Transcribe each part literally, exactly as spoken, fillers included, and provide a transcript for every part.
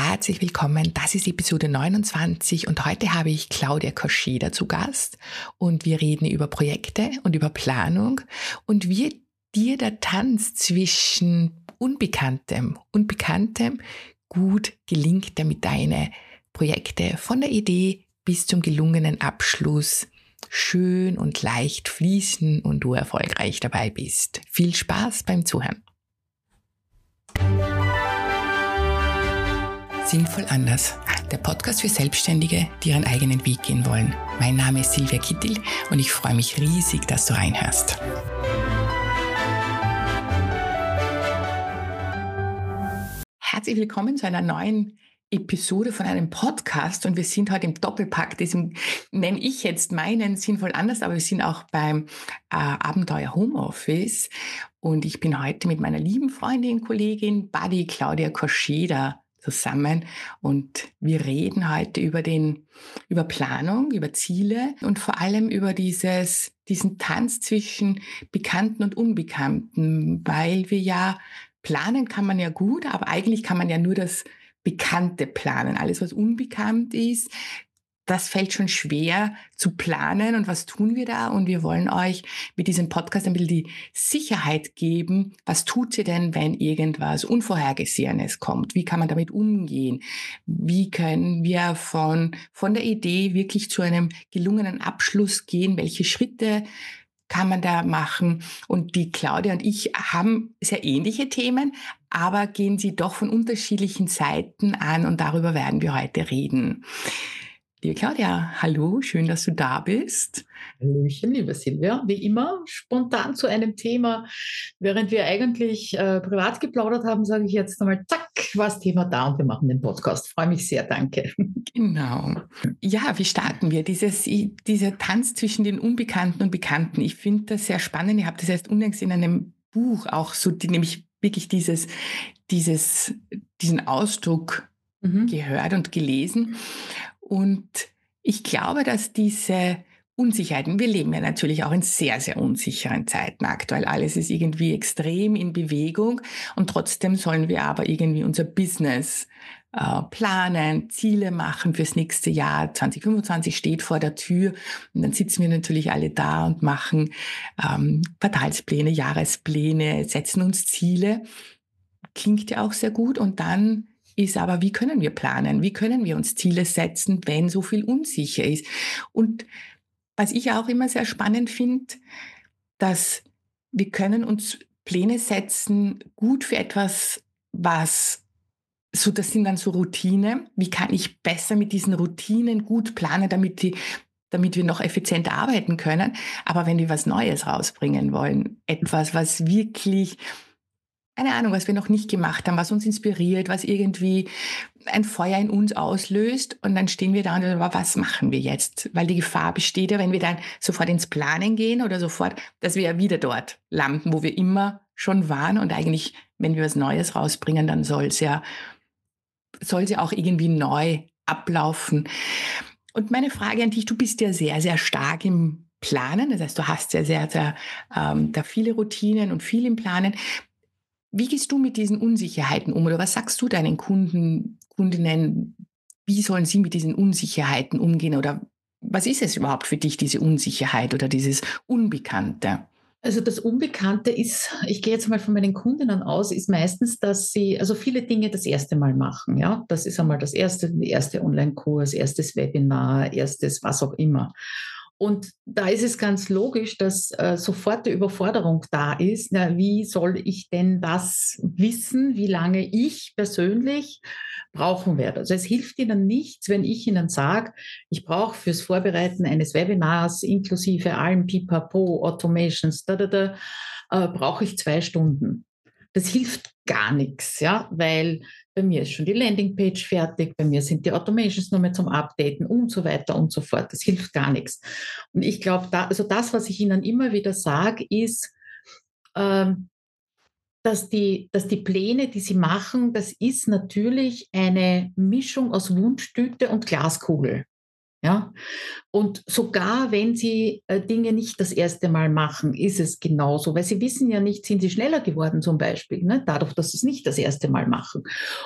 Herzlich willkommen, das ist Episode neunundzwanzig und heute habe ich Claudia Koscheda zu Gast und wir reden über Projekte und über Planung und wie dir der Tanz zwischen Unbekanntem und Bekanntem gut gelingt, damit deine Projekte von der Idee bis zum gelungenen Abschluss schön und leicht fließen und du erfolgreich dabei bist. Viel Spaß beim Zuhören. Sinnvoll anders. Der Podcast für Selbstständige, die ihren eigenen Weg gehen wollen. Mein Name ist Silvia Kittel und ich freue mich riesig, dass du reinhörst. Herzlich willkommen zu einer neuen Episode von einem Podcast und wir sind heute im Doppelpack, deswegen nenne ich jetzt meinen Sinnvoll anders, aber wir sind auch beim äh, Abenteuer Homeoffice und ich bin heute mit meiner lieben Freundin, Kollegin, Buddy Claudia Koscheda zusammen und wir reden heute über den, über Planung, über Ziele und vor allem über dieses, diesen Tanz zwischen Bekannten und Unbekannten, weil wir ja planen kann man ja gut, aber eigentlich kann man ja nur das Bekannte planen. Alles, was unbekannt ist, das fällt schon schwer zu planen. Und was tun wir da? Und wir wollen euch mit diesem Podcast ein bisschen die Sicherheit geben. Was tut sie denn, wenn irgendwas Unvorhergesehenes kommt? Wie kann man damit umgehen? Wie können wir von, von der Idee wirklich zu einem gelungenen Abschluss gehen? Welche Schritte kann man da machen? Und die Claudia und ich haben sehr ähnliche Themen, aber gehen sie doch von unterschiedlichen Seiten an und darüber werden wir heute reden. Liebe Claudia, hallo, schön, dass du da bist. Hallöchen, liebe Silvia. Wie immer, spontan zu einem Thema. Während wir eigentlich äh, privat geplaudert haben, sage ich jetzt einmal, zack, war das Thema da und wir machen den Podcast. Freue mich sehr, danke. Genau. Ja, wie starten wir? Dieses, dieser Tanz zwischen den Unbekannten und Bekannten. Ich finde das sehr spannend. Ich habe das erst unlängst in einem Buch auch so, die, nämlich wirklich dieses, dieses, diesen Ausdruck mhm. gehört und gelesen. Und ich glaube, dass diese Unsicherheiten, wir leben ja natürlich auch in sehr, sehr unsicheren Zeiten aktuell. Alles ist irgendwie extrem in Bewegung und trotzdem sollen wir aber irgendwie unser Business äh, planen, Ziele machen fürs nächste Jahr. zwanzig fünfundzwanzig steht vor der Tür und dann sitzen wir natürlich alle da und machen ähm, Quartalspläne, Jahrespläne, setzen uns Ziele. Klingt ja auch sehr gut und dann ist aber, wie können wir planen? Wie können wir uns Ziele setzen, wenn so viel unsicher ist? Und was ich auch immer sehr spannend finde, dass wir können uns Pläne setzen, gut für etwas, was so, das sind dann so Routinen. Wie kann ich besser mit diesen Routinen gut planen, damit die, damit wir noch effizienter arbeiten können? Aber wenn wir was Neues rausbringen wollen, etwas, was wirklich, keine Ahnung, was wir noch nicht gemacht haben, was uns inspiriert, was irgendwie ein Feuer in uns auslöst und dann stehen wir da und sagen, was machen wir jetzt? Weil die Gefahr besteht ja, wenn wir dann sofort ins Planen gehen oder sofort, dass wir ja wieder dort landen, wo wir immer schon waren und eigentlich, wenn wir was Neues rausbringen, dann soll es ja, soll es ja auch irgendwie neu ablaufen. Und meine Frage an dich, du bist ja sehr, sehr stark im Planen, das heißt, du hast ja sehr, sehr ähm, da viele Routinen und viel im Planen. Wie gehst du mit diesen Unsicherheiten um oder was sagst du deinen Kunden, Kundinnen, wie sollen sie mit diesen Unsicherheiten umgehen oder was ist es überhaupt für dich, diese Unsicherheit oder dieses Unbekannte? Also das Unbekannte ist, ich gehe jetzt mal von meinen Kundinnen aus, ist meistens, dass sie also viele Dinge das erste Mal machen. Ja, das ist einmal das erste, der erste Online-Kurs, erstes Webinar, erstes was auch immer. Und da ist es ganz logisch, dass äh, sofort die Überforderung da ist. Na, wie soll ich denn das wissen, wie lange ich persönlich brauchen werde? Also es hilft Ihnen nichts, wenn ich Ihnen sage, ich brauche fürs Vorbereiten eines Webinars inklusive allem Pipapo, Automations, da, da, da, äh, brauche ich zwei Stunden. Das hilft gar nichts, ja, weil bei mir ist schon die Landingpage fertig, bei mir sind die Automations nur mehr zum Updaten und so weiter und so fort. Das hilft gar nichts. Und ich glaube, da, also das, was ich Ihnen immer wieder sage, ist, ähm, dass die, dass die Pläne, die Sie machen, das ist natürlich eine Mischung aus Wunschtüte und Glaskugel. Ja? Und sogar wenn Sie äh, Dinge nicht das erste Mal machen, ist es genauso, weil Sie wissen ja nicht, sind Sie schneller geworden zum Beispiel, ne? Dadurch, dass Sie es nicht das erste Mal machen.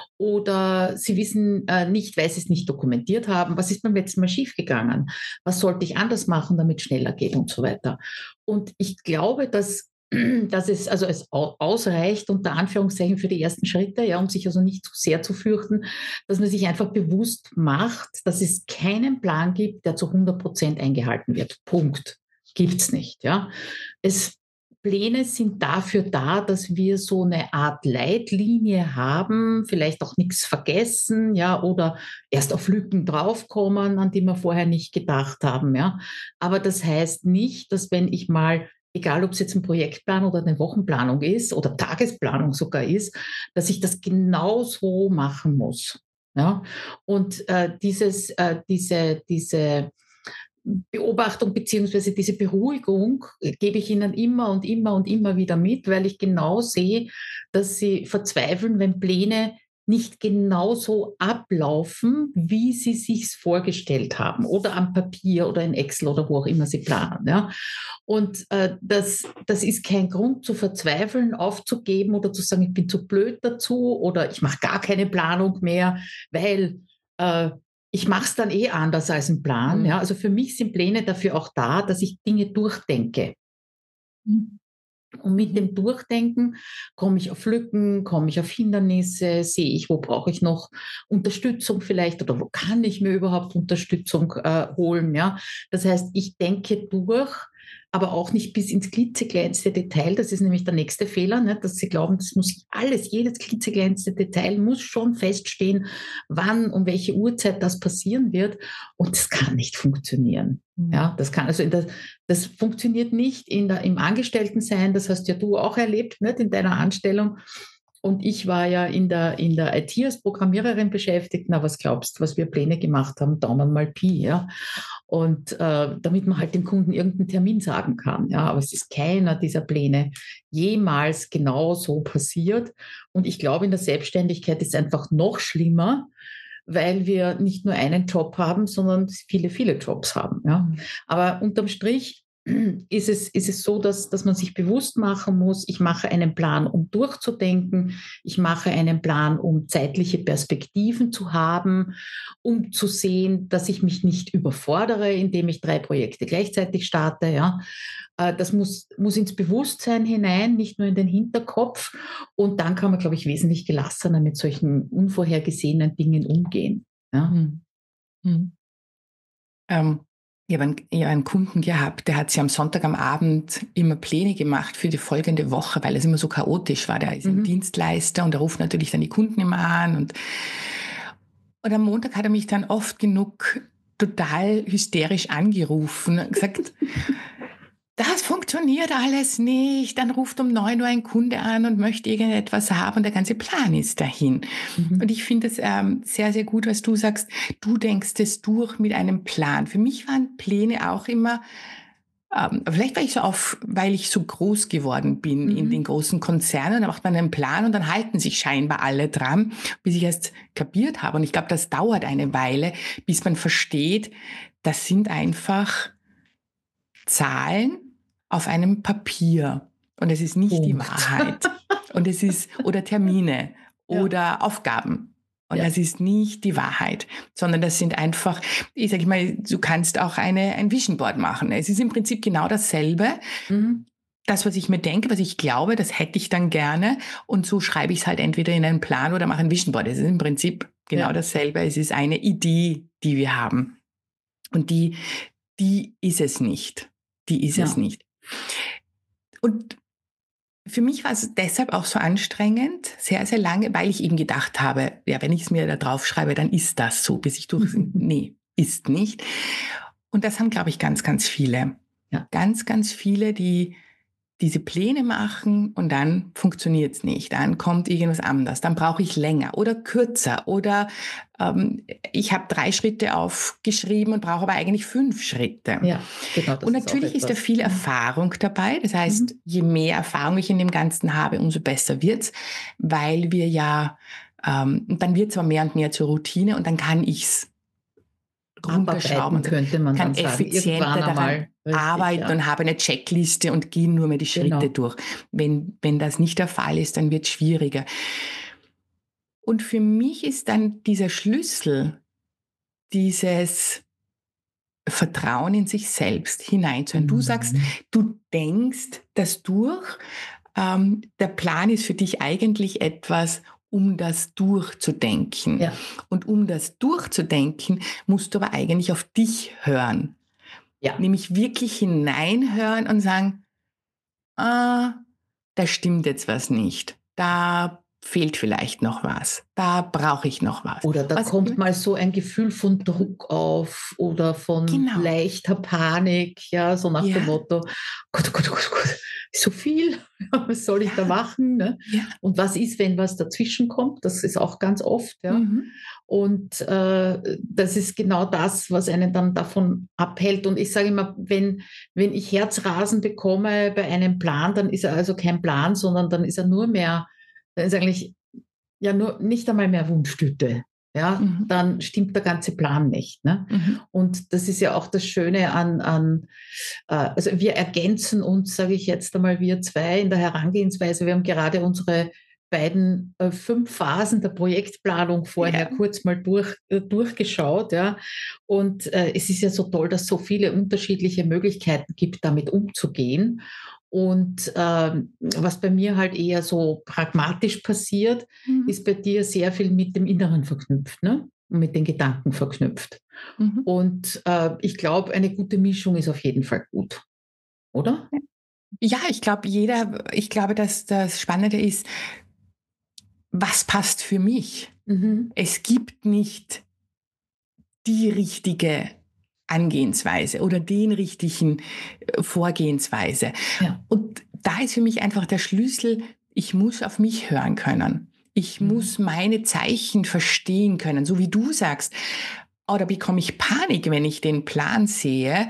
Oder Sie wissen äh, nicht, weil Sie es nicht dokumentiert haben, was ist beim letzten Mal schiefgegangen? Was sollte ich anders machen, damit es schneller geht und so weiter. Und ich glaube, dass dass es also es ausreicht, unter Anführungszeichen, für die ersten Schritte, ja, um sich also nicht zu sehr zu fürchten, dass man sich einfach bewusst macht, dass es keinen Plan gibt, der zu hundert Prozent eingehalten wird. Punkt. Gibt's nicht, ja. Es, Pläne sind dafür da, dass wir so eine Art Leitlinie haben, vielleicht auch nichts vergessen, ja, oder erst auf Lücken draufkommen, an die wir vorher nicht gedacht haben, ja. Aber das heißt nicht, dass wenn ich mal, egal ob es jetzt ein Projektplan oder eine Wochenplanung ist oder Tagesplanung sogar ist, dass ich das genau so machen muss. Ja? Und äh, dieses, äh, diese, diese Beobachtung beziehungsweise diese Beruhigung äh, gebe ich ihnen immer und immer und immer wieder mit, weil ich genau sehe, dass sie verzweifeln, wenn Pläne nicht genauso ablaufen, wie sie sich's vorgestellt haben oder am Papier oder in Excel oder wo auch immer sie planen. Ja. Und äh, das, das ist kein Grund zu verzweifeln, aufzugeben oder zu sagen, ich bin zu blöd dazu oder ich mache gar keine Planung mehr, weil äh, ich mache es dann eh anders als ein Plan. Mhm. Ja. Also für mich sind Pläne dafür auch da, dass ich Dinge durchdenke. Mhm. Und mit dem Durchdenken komme ich auf Lücken, komme ich auf Hindernisse, sehe ich, wo brauche ich noch Unterstützung vielleicht oder wo kann ich mir überhaupt Unterstützung äh, holen. Ja? Das heißt, ich denke durch, aber auch nicht bis ins klitzekleinste Detail. Das ist nämlich der nächste Fehler, ne? Dass Sie glauben, das muss alles, jedes klitzekleinste Detail muss schon feststehen, wann, um welche Uhrzeit das passieren wird. Und das kann nicht funktionieren. Ja, das kann also in der, das funktioniert nicht in der, im Angestelltensein. Das hast ja du auch erlebt, nicht in deiner Anstellung. Und ich war ja in der, in der I T als Programmiererin beschäftigt. Na, was glaubst du, was wir Pläne gemacht haben? Daumen mal Pi, ja. Und äh, damit man halt dem Kunden irgendeinen Termin sagen kann. Ja, aber es ist keiner dieser Pläne jemals genau so passiert. Und ich glaube, in der Selbstständigkeit ist es einfach noch schlimmer, weil wir nicht nur einen Job haben, sondern viele, viele Jobs haben. Ja. Aber unterm Strich ist es, ist es so, dass, dass man sich bewusst machen muss, ich mache einen Plan, um durchzudenken, ich mache einen Plan, um zeitliche Perspektiven zu haben, um zu sehen, dass ich mich nicht überfordere, indem ich drei Projekte gleichzeitig starte. Ja. Das muss, muss ins Bewusstsein hinein, nicht nur in den Hinterkopf. Und dann kann man, glaube ich, wesentlich gelassener mit solchen unvorhergesehenen Dingen umgehen. Ja. Mhm. Mhm. Ähm, ich habe einen, ich habe einen Kunden gehabt, der hat sich am Sonntag am Abend immer Pläne gemacht für die folgende Woche, weil es immer so chaotisch war. Der ist ein Mhm. Dienstleister und der ruft natürlich dann die Kunden immer an. Und, und am Montag hat er mich dann oft genug total hysterisch angerufen und gesagt, das funktioniert alles nicht. Dann ruft um neun Uhr ein Kunde an und möchte irgendetwas haben und der ganze Plan ist dahin. Mhm. Und ich finde es ähm, sehr, sehr gut, was du sagst. Du denkst es durch mit einem Plan. Für mich waren Pläne auch immer, ähm, vielleicht war ich so auf, weil ich so groß geworden bin in den Mhm. großen Konzernen, da macht man einen Plan und dann halten sich scheinbar alle dran, bis ich erst kapiert habe. Und ich glaube, das dauert eine Weile, bis man versteht, das sind einfach Zahlen auf einem Papier. Und es ist nicht die Punkt. Wahrheit. Und es ist, oder Termine Ja. oder Aufgaben. Und Ja. das ist nicht die Wahrheit, sondern das sind einfach, ich sage mal, du kannst auch eine, ein Vision Board machen. Es ist im Prinzip genau dasselbe. Mhm. Das, was ich mir denke, was ich glaube, das hätte ich dann gerne. Und so schreibe ich es halt entweder in einen Plan oder mache ein Vision Board. Es ist im Prinzip genau Ja. dasselbe. Es ist eine Idee, die wir haben. Und die, die ist es nicht. Die ist es Ja. nicht. Und für mich war es deshalb auch so anstrengend, sehr, sehr lange, weil ich eben gedacht habe, ja, wenn ich es mir da drauf schreibe, dann ist das so, bis ich durch, nee, ist nicht. Und das haben, glaube ich, ganz, ganz viele. Ja. Ganz, ganz viele, die diese Pläne machen und dann funktioniert es nicht. Dann kommt irgendwas anders. Dann brauche ich länger oder kürzer oder ähm, ich habe drei Schritte aufgeschrieben und brauche aber eigentlich fünf Schritte. Ja, genau, das Und ist auch natürlich ist da etwas. viel Mhm. Erfahrung dabei. Das heißt, Mhm. je mehr Erfahrung ich in dem Ganzen habe, umso besser wird's, weil wir ja, ähm, dann wird es aber mehr und mehr zur Routine und dann kann ich's runterschrauben, könnte man kann dann sagen. effizienter daran Richtig, arbeiten ja. und habe eine Checkliste und gehe nur mehr die Schritte Genau. durch. Wenn, wenn das nicht der Fall ist, dann wird es schwieriger. Und für mich ist dann dieser Schlüssel, dieses Vertrauen in sich selbst hineinzuhören. Du sagst, Mhm. du denkst das durch. Ähm, der Plan ist für dich eigentlich etwas, um das durchzudenken. Ja. Und um das durchzudenken, musst du aber eigentlich auf dich hören. Ja. Nämlich wirklich hineinhören und sagen, ah, da stimmt jetzt was nicht. Da fehlt vielleicht noch was. Da brauche ich noch was. Oder da was kommt mal so ein Gefühl von Druck auf oder von genau. leichter Panik, ja, so nach dem Ja. Motto, Gott, oh Gott, oh Gott, oh Gott, so viel, was soll ich Ja. da machen? Ne? Ja. Und was ist, wenn was dazwischen kommt? Das ist auch ganz oft, ja. Mhm. Und äh, das ist genau das, was einen dann davon abhält. Und ich sage immer, wenn, wenn ich Herzrasen bekomme bei einem Plan, dann ist er also kein Plan, sondern dann ist er nur mehr, dann ist eigentlich ja nur nicht einmal mehr Wunschtüte. Ja, Mhm. dann stimmt der ganze Plan nicht. Ne? Mhm. Und das ist ja auch das Schöne an, an äh, also wir ergänzen uns, sage ich jetzt einmal, wir zwei in der Herangehensweise. Wir haben gerade unsere beiden äh, fünf Phasen der Projektplanung vorher Ja. kurz mal durch, äh, durchgeschaut. Ja? Und äh, es ist ja so toll, dass es so viele unterschiedliche Möglichkeiten gibt, damit umzugehen. Und ähm, was bei mir halt eher so pragmatisch passiert, Mhm. ist bei dir sehr viel mit dem Inneren verknüpft, ne? Und mit den Gedanken verknüpft. Mhm. Und äh, ich glaube, eine gute Mischung ist auf jeden Fall gut, oder? Ja, ich glaube, jeder, ich glaube, dass das Spannende ist, was passt für mich? Mhm. Es gibt nicht die richtige Angehensweise oder den richtigen äh, Vorgehensweise. Ja. Und da ist für mich einfach der Schlüssel, ich muss auf mich hören können. Ich Mhm. muss meine Zeichen verstehen können, so wie du sagst. Oder bekomme ich Panik, wenn ich den Plan sehe?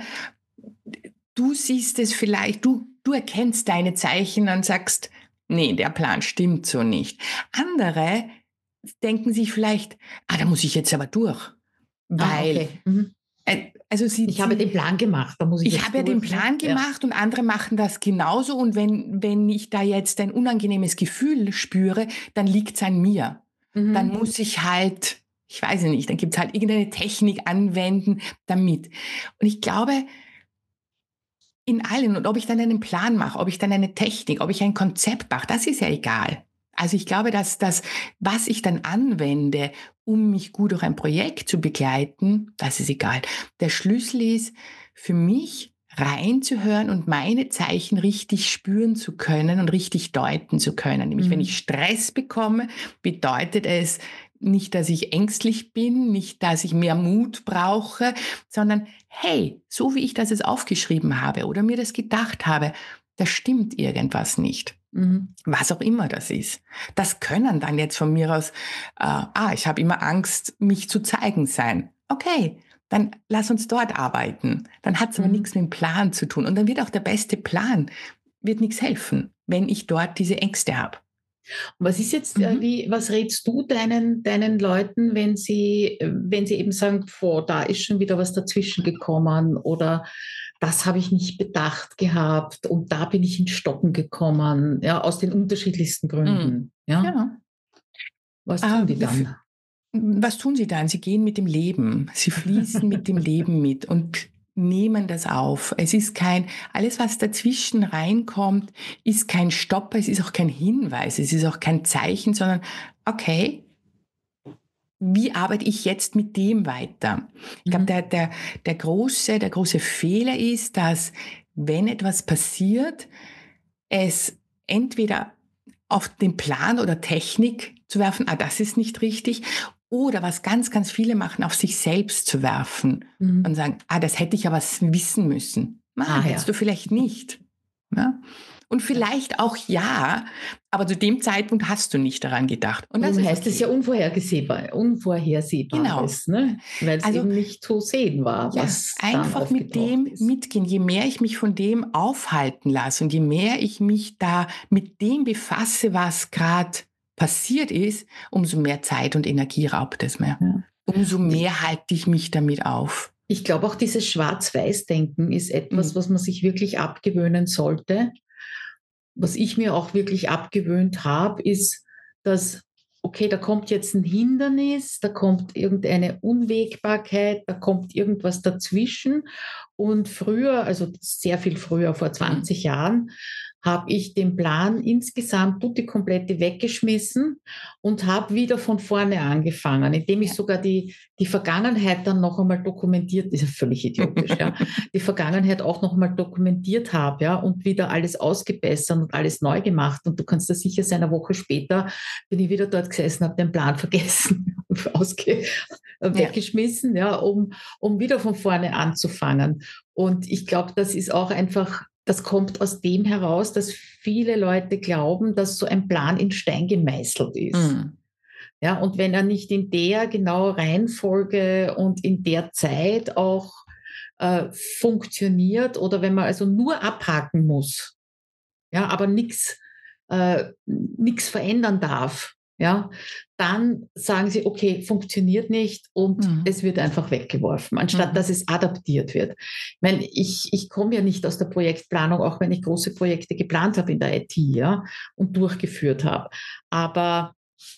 Du siehst es vielleicht, du, du erkennst deine Zeichen und sagst, nee, der Plan stimmt so nicht. Andere denken sich vielleicht, ah, da muss ich jetzt aber durch. Ah, Weil, okay. Mhm. äh, also sie, Ich habe sie, den Plan gemacht, da muss ich ich jetzt habe ja den durch. Ne? Plan Ja. gemacht und andere machen das genauso. Und wenn, wenn ich da jetzt ein unangenehmes Gefühl spüre, dann liegt es an mir. Dann Mhm. muss ich halt, ich weiß nicht, dann gibt es halt irgendeine Technik anwenden damit. Und ich glaube, in allen, und ob ich dann einen Plan mache, ob ich dann eine Technik, ob ich ein Konzept mache, das ist ja egal. Also ich glaube, dass das, was ich dann anwende, um mich gut durch ein Projekt zu begleiten, das ist egal. Der Schlüssel ist für mich reinzuhören und meine Zeichen richtig spüren zu können und richtig deuten zu können. Nämlich, wenn Mhm. ich Stress bekomme, bedeutet es nicht, dass ich ängstlich bin, nicht, dass ich mehr Mut brauche, sondern hey, so wie ich das jetzt aufgeschrieben habe oder mir das gedacht habe, da stimmt irgendwas nicht. Mhm. Was auch immer das ist. Das können dann jetzt von mir aus, äh, ah, ich habe immer Angst, mich zu zeigen sein. Okay, dann lass uns dort arbeiten. Dann hat es aber Mhm. nichts mit dem Plan zu tun. Und dann wird auch der beste Plan, wird nichts helfen, wenn ich dort diese Ängste habe. Was ist jetzt, äh, Mhm. wie, was rätst du deinen, deinen Leuten, wenn sie, äh, wenn sie eben sagen, boah, da ist schon wieder was dazwischen gekommen oder das habe ich nicht bedacht gehabt und da bin ich ins Stocken gekommen, ja, aus den unterschiedlichsten Mhm. Gründen, ja? Ja. Was tun die Äh, f- dann? Was tun sie dann? Sie gehen mit dem Leben. Sie fließen mit dem Leben mit und nehmen das auf. Es ist kein, alles was dazwischen reinkommt, ist kein Stopp, es ist auch kein Hinweis, es ist auch kein Zeichen, sondern okay, wie arbeite ich jetzt mit dem weiter? Ich glaube, Mhm. der, der, der große, der große Fehler ist, dass wenn etwas passiert, es entweder auf den Plan oder Technik zu werfen, ah, das ist nicht richtig, oder was ganz, ganz viele machen, auf sich selbst zu werfen und Mhm. sagen, ah, das hätte ich aber wissen müssen. Nein, Ah hättest du ja. vielleicht nicht. Ja? Und Ja. vielleicht auch ja, aber zu dem Zeitpunkt hast du nicht daran gedacht. Und das Darum ist heißt es ja okay. unvorhergesehbar, Genau. Unvorhersehbares, ne? Weil es Also eben nicht zu sehen war, ja, was dann einfach mit aufgetaucht dem ist. mitgehen. Je mehr ich mich von dem aufhalten lasse und je mehr ich mich da mit dem befasse, was gerade passiert ist, umso mehr Zeit und Energie raubt es mir. Ja. Umso mehr halte ich mich damit auf. Ich glaube auch, dieses Schwarz-Weiß-Denken ist etwas, Mhm. was man sich wirklich abgewöhnen sollte. Was ich mir auch wirklich abgewöhnt habe, ist, dass, okay, da kommt jetzt ein Hindernis, da kommt irgendeine Unwägbarkeit, da kommt irgendwas dazwischen. Und früher, also sehr viel früher, vor Mhm. zwanzig Jahren, habe ich den Plan insgesamt tutti komplette weggeschmissen und habe wieder von vorne angefangen, indem ich Ja. sogar die, die Vergangenheit dann noch einmal dokumentiert, ist ja völlig idiotisch, ja, die Vergangenheit auch noch einmal dokumentiert habe, ja, und wieder alles ausgebessert und alles neu gemacht. Und du kannst dir sicher sein, eine Woche später bin ich wieder dort gesessen, habe den Plan vergessen, ausge Ja. weggeschmissen, ja, um, um wieder von vorne anzufangen. Und ich glaube, das ist auch einfach, das kommt aus dem heraus, dass viele Leute glauben, dass so ein Plan in Stein gemeißelt ist. Mhm. Ja, und wenn er nicht in der genauen Reihenfolge und in der Zeit auch äh, funktioniert oder wenn man also nur abhaken muss, ja, aber nichts äh, nix verändern darf, ja, dann sagen sie, okay, funktioniert nicht und Mhm. es wird einfach weggeworfen, anstatt Mhm. dass es adaptiert wird. Ich meine, ich, ich komme ja nicht aus der Projektplanung, auch wenn ich große Projekte geplant habe in der I T, ja, und durchgeführt habe. Aber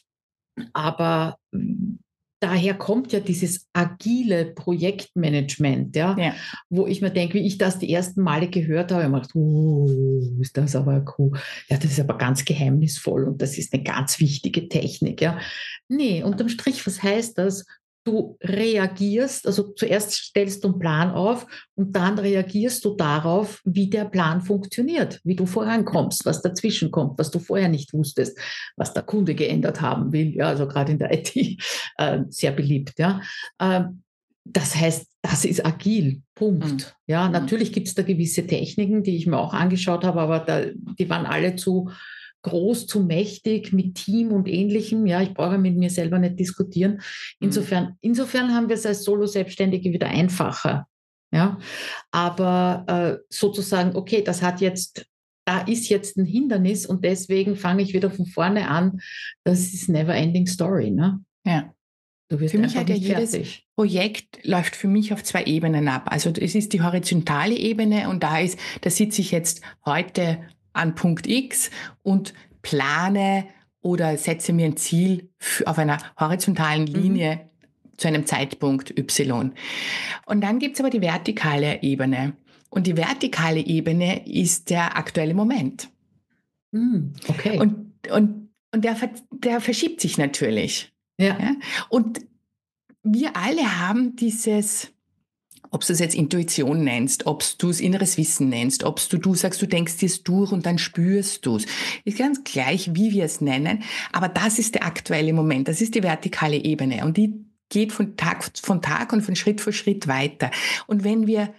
aber mm, daher kommt ja dieses agile Projektmanagement, ja, Ja. wo ich mir denke, wie ich das die ersten Male gehört habe, habe ich mir gedacht, uh, ist das aber cool. Ja, das ist aber ganz geheimnisvoll und das ist eine ganz wichtige Technik, ja. Nee, unterm Strich, was heißt das? Du reagierst, also zuerst stellst du einen Plan auf und dann reagierst du darauf, wie der Plan funktioniert, wie du vorankommst, was dazwischen kommt, was du vorher nicht wusstest, was der Kunde geändert haben will, ja, also gerade in der I T äh, sehr beliebt, ja. Ähm, das heißt, das ist agil, Mhm. Punkt. Ja, Mhm. natürlich gibt es da gewisse Techniken, die ich mir auch angeschaut habe, aber da, die waren alle zu groß, zu mächtig mit Team und Ähnlichem. Ja, ich brauche mit mir selber nicht diskutieren. Mhm. Insofern, insofern haben wir es als Solo-Selbstständige wieder einfacher. Ja, aber äh, sozusagen, okay, das hat jetzt, da ist jetzt ein Hindernis und deswegen fange ich wieder von vorne an. Das ist never ending story, ne? Ja. Du Für wirst mich einfach hat ja nicht jedes fertig. Projekt läuft für mich auf zwei Ebenen ab. Also es ist die horizontale Ebene und da ist, da sitze ich jetzt heute an Punkt X und plane oder setze mir ein Ziel f- auf einer horizontalen Mhm. Linie zu einem Zeitpunkt Y. Und dann gibt's aber die vertikale Ebene. Und die vertikale Ebene ist der aktuelle Moment. Mm, okay. Und, und, und der, ver- der verschiebt sich natürlich. Ja. Ja? Und wir alle haben dieses, ob du es jetzt Intuition nennst, ob du es inneres Wissen nennst, ob du, du sagst, du denkst es durch und dann spürst du es. Ist ganz gleich, wie wir es nennen, aber das ist der aktuelle Moment, das ist die vertikale Ebene und die geht von Tag von Tag und von Schritt für Schritt weiter. Und wenn wir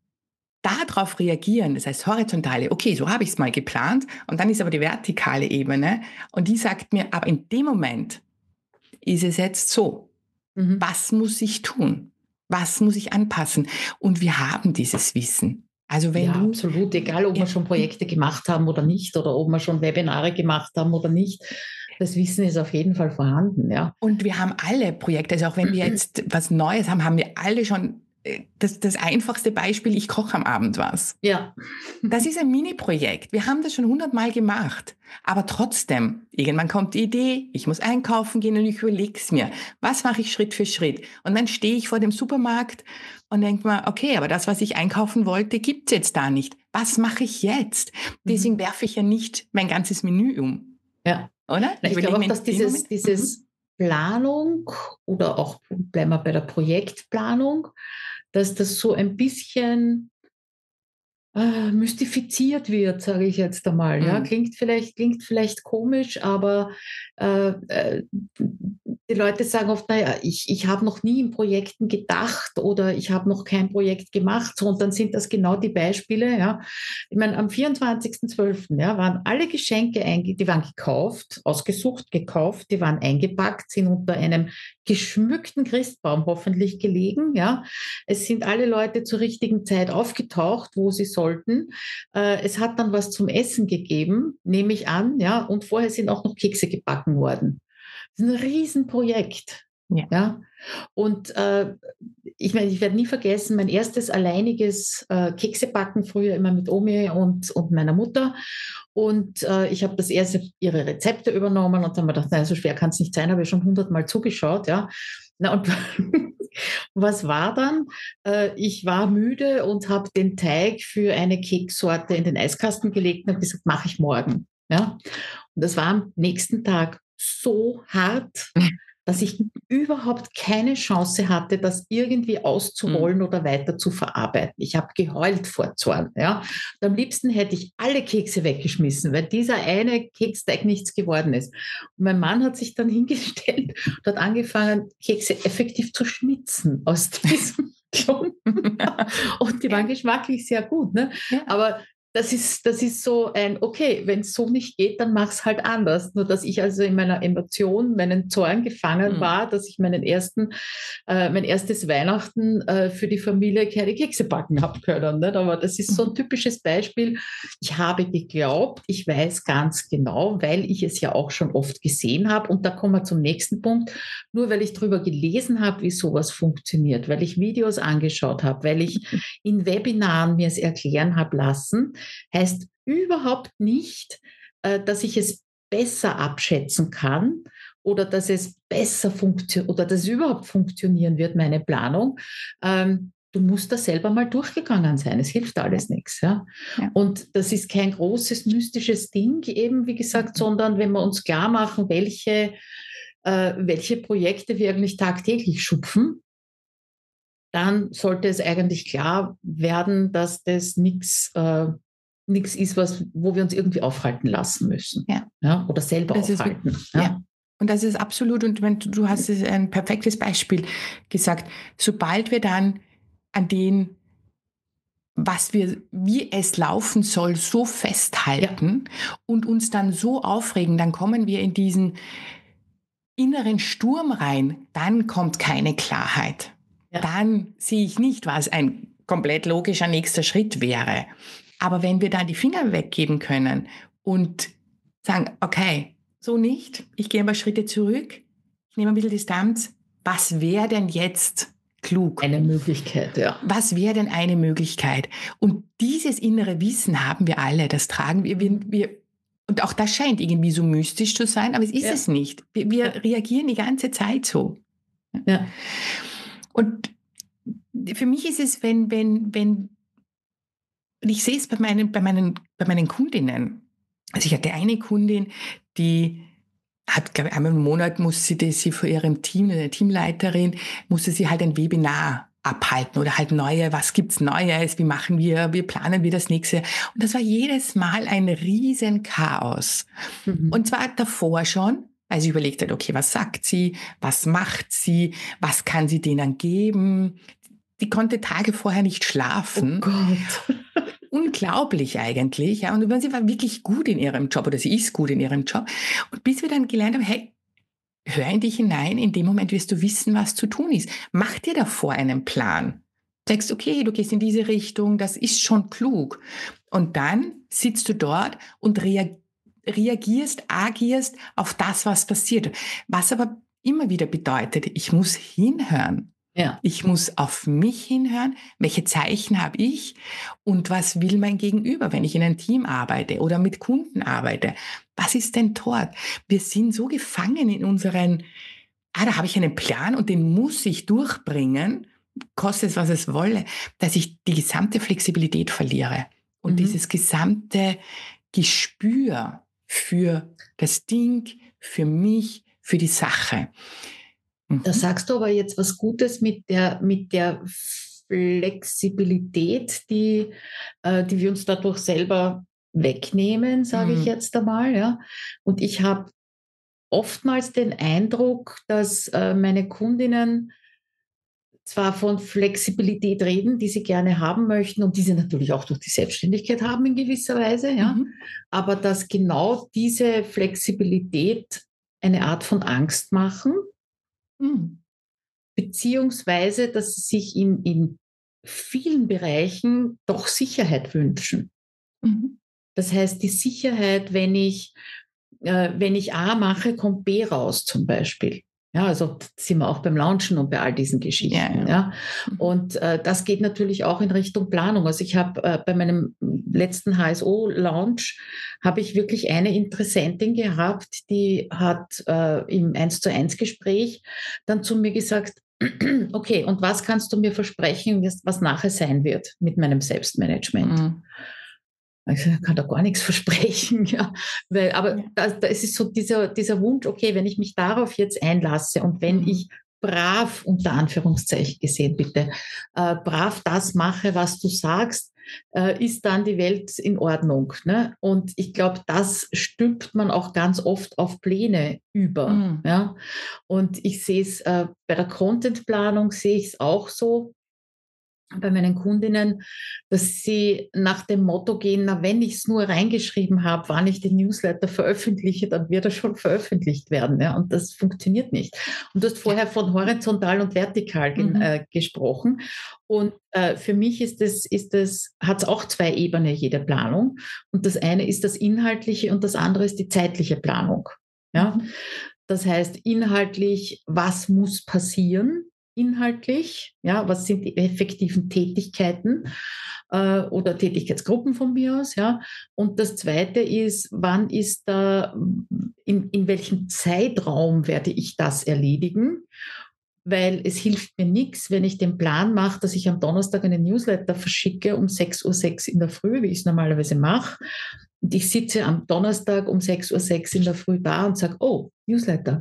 darauf reagieren, das heißt horizontale, okay, so habe ich es mal geplant und dann ist aber die vertikale Ebene und die sagt mir, aber in dem Moment ist es jetzt so. Mhm. Was muss ich tun? Was muss ich anpassen? Und wir haben dieses Wissen. Also wenn Ja, du, absolut. Egal, ob wir ja, schon Projekte gemacht haben oder nicht oder ob wir schon Webinare gemacht haben oder nicht. Das Wissen ist auf jeden Fall vorhanden, ja. und wir haben alle Projekte, also auch wenn wir jetzt was Neues haben, haben wir alle schon äh, das, das einfachste Beispiel, ich koche am Abend was. Ja. Das ist ein Mini-Projekt. Wir haben das schon hundertmal gemacht. Aber trotzdem, irgendwann kommt die Idee, ich muss einkaufen gehen und ich überlege es mir. Was mache ich Schritt für Schritt? Und dann stehe ich vor dem Supermarkt und denke mir, okay, aber das, was ich einkaufen wollte, gibt's jetzt da nicht. Was mache ich jetzt? Deswegen Mhm. werfe ich ja nicht mein ganzes Menü um, Ja. oder? Na, Ich ich glaube überlege auch, mir dass in dem dieses, Moment, dieses mhm, Planung oder auch bleiben wir bei der Projektplanung, dass das so ein bisschen äh, mystifiziert wird, sage ich jetzt einmal. Ja, mhm, klingt vielleicht, klingt vielleicht komisch, aber äh, äh, die Leute sagen oft, naja, ich, ich habe noch nie in Projekten gedacht oder ich habe noch kein Projekt gemacht. So, und dann sind das genau die Beispiele. Ja. Ich meine, am vierundzwanzigsten zwölften Ja, waren alle Geschenke, einge die waren gekauft, ausgesucht, gekauft, die waren eingepackt, sind unter einem geschmückten Christbaum hoffentlich gelegen. Ja. Es sind alle Leute zur richtigen Zeit aufgetaucht, wo sie sollten. Äh, es hat dann was zum Essen gegeben, nehme ich an, ja, und vorher sind auch noch Kekse gebacken worden. Das ist ein Riesenprojekt. Ja. ja? Und äh, ich meine, ich werde nie vergessen, mein erstes alleiniges äh, Keksebacken, früher immer mit Omi und, und meiner Mutter. Und äh, ich habe das erste ihre Rezepte übernommen und dann habe ich gedacht, naja, so schwer kann es nicht sein, habe ich schon hundertmal zugeschaut, ja. Na, und was war dann? Äh, ich war müde und habe den Teig für eine Keksorte in den Eiskasten gelegt und habe gesagt, mache ich morgen. Ja? Und das war am nächsten Tag so hart, dass ich überhaupt keine Chance hatte, das irgendwie auszurollen mhm. oder weiter zu verarbeiten. Ich habe geheult vor Zorn. Ja? Und am liebsten hätte ich alle Kekse weggeschmissen, weil dieser eine Keksteig nichts geworden ist. Und mein Mann hat sich dann hingestellt und hat angefangen, Kekse effektiv zu schnitzen aus diesem Klumpen. Und die waren geschmacklich sehr gut. Ne? Ja. Aber Das ist, das ist so ein, okay, wenn es so nicht geht, dann mach es halt anders. Nur, dass ich also in meiner Emotion, meinen Zorn gefangen mhm. war, dass ich meinen ersten, äh, mein erstes Weihnachten äh, für die Familie keine Kekse backen habe können. Nicht? Aber das ist so ein typisches Beispiel. Ich habe geglaubt, ich weiß ganz genau, weil ich es ja auch schon oft gesehen habe. Und da kommen wir zum nächsten Punkt. Nur weil ich darüber gelesen habe, wie sowas funktioniert, weil ich Videos angeschaut habe, weil ich in Webinaren mir es erklären habe lassen, heißt überhaupt nicht, äh, dass ich es besser abschätzen kann oder dass es besser funktioniert oder dass es überhaupt funktionieren wird, meine Planung. Ähm, du musst da selber mal durchgegangen sein. Es hilft alles nichts. Ja? Ja. Und das ist kein großes, mystisches Ding eben, wie gesagt, mhm. sondern wenn wir uns klar machen, welche, äh, welche Projekte wir eigentlich tagtäglich schupfen, dann sollte es eigentlich klar werden, dass das nichts äh, nichts ist, was, wo wir uns irgendwie aufhalten lassen müssen. Ja. Ja, oder selber das aufhalten. Ist, ja. ja. Und das ist absolut, und wenn du, du hast ein perfektes Beispiel gesagt, sobald wir dann an den, was wir, wie es laufen soll, so festhalten ja. und uns dann so aufregen, dann kommen wir in diesen inneren Sturm rein, dann kommt keine Klarheit. Ja. Dann sehe ich nicht, was ein komplett logischer nächster Schritt wäre. Aber wenn wir da die Finger weggeben können und sagen, okay, so nicht, ich gehe ein paar Schritte zurück, ich nehme ein bisschen Distanz, was wäre denn jetzt klug? Eine Möglichkeit, ja. Was wäre denn eine Möglichkeit? Und dieses innere Wissen haben wir alle, das tragen wir, wir, wir und auch das scheint irgendwie so mystisch zu sein, aber es ist ja. es nicht. Wir, wir ja. reagieren die ganze Zeit so. Ja. Und für mich ist es, wenn, wenn, wenn, und ich sehe es bei meinen, bei meinen, bei meinen Kundinnen. Also ich hatte eine Kundin, die hat, glaube ich, einmal im Monat musste sie, das, sie vor ihrem Team, eine Teamleiterin, musste sie halt ein Webinar abhalten oder halt neue, was gibt's Neues, wie machen wir, wie planen wir das nächste. Und das war jedes Mal ein riesen Chaos. Mhm. Und zwar davor schon, weil sie überlegt hat, okay, was sagt sie, was macht sie, was kann sie denen geben. Die konnte Tage vorher nicht schlafen. Oh Gott. Unglaublich eigentlich. Ja. Und sie war wirklich gut in ihrem Job oder sie ist gut in ihrem Job. Und bis wir dann gelernt haben, hey, hör in dich hinein, in dem Moment wirst du wissen, was zu tun ist. Mach dir davor einen Plan. Sagst, okay, du gehst in diese Richtung, das ist schon klug. Und dann sitzt du dort und reagierst, agierst auf das, was passiert. Was aber immer wieder bedeutet, ich muss hinhören. Ja. Ich muss auf mich hinhören, welche Zeichen habe ich und was will mein Gegenüber, wenn ich in einem Team arbeite oder mit Kunden arbeite. Was ist denn dort? Wir sind so gefangen in unseren, ah, da habe ich einen Plan und den muss ich durchbringen, koste es, was es wolle, dass ich die gesamte Flexibilität verliere und mhm. dieses gesamte Gespür für das Ding, für mich, für die Sache. Da sagst du aber jetzt was Gutes mit der, mit der Flexibilität, die, äh, die wir uns dadurch selber wegnehmen, sage mhm. ich jetzt einmal. Ja. Und ich habe oftmals den Eindruck, dass äh, meine Kundinnen zwar von Flexibilität reden, die sie gerne haben möchten und die sie natürlich auch durch die Selbstständigkeit haben in gewisser Weise, ja, mhm. aber dass genau diese Flexibilität eine Art von Angst machen, Mhm. beziehungsweise, dass sie sich in, in vielen Bereichen doch Sicherheit wünschen. Mhm. Das heißt, die Sicherheit, wenn ich, äh, wenn ich A mache, kommt B raus zum Beispiel. Ja, also sind wir auch beim Launchen und bei all diesen Geschichten. Ja, ja. Ja. Und äh, das geht natürlich auch in Richtung Planung. Also ich habe äh, bei meinem letzten H S O-Launch habe ich wirklich eine Interessentin gehabt, die hat äh, im eins zu eins Gespräch dann zu mir gesagt, okay, und was kannst du mir versprechen, was nachher sein wird mit meinem Selbstmanagement? Mhm. Ich kann da gar nichts versprechen, ja. Weil, aber ja. da, da ist es so dieser, dieser Wunsch, okay, wenn ich mich darauf jetzt einlasse und wenn mhm. ich brav, unter Anführungszeichen gesehen bitte, äh, brav das mache, was du sagst, äh, ist dann die Welt in Ordnung. Ne? Und ich glaube, das stülpt man auch ganz oft auf Pläne über. Mhm. Ja? Und ich sehe es äh, bei der Contentplanung, sehe ich es auch so, bei meinen Kundinnen, dass sie nach dem Motto gehen, na, wenn ich es nur reingeschrieben habe, wann ich den Newsletter veröffentliche, dann wird er schon veröffentlicht werden. Ja? Und das funktioniert nicht. Und du hast vorher von horizontal und vertikal mhm. äh, gesprochen. Und äh, für mich ist es, ist es, hat es auch zwei Ebenen, jede Planung. Und das eine ist das Inhaltliche und das andere ist die zeitliche Planung. Ja? Mhm. Das heißt, inhaltlich, was muss passieren? Inhaltlich, ja, was sind die effektiven Tätigkeiten äh, oder Tätigkeitsgruppen von mir aus, ja. Und das Zweite ist, wann ist da, in, in welchem Zeitraum werde ich das erledigen? Weil es hilft mir nichts, wenn ich den Plan mache, dass ich am Donnerstag einen Newsletter verschicke um sechs Uhr sechs in der Früh, wie ich es normalerweise mache. Und ich sitze am Donnerstag um sechs Uhr sechs in der Früh da und sage, oh, Newsletter.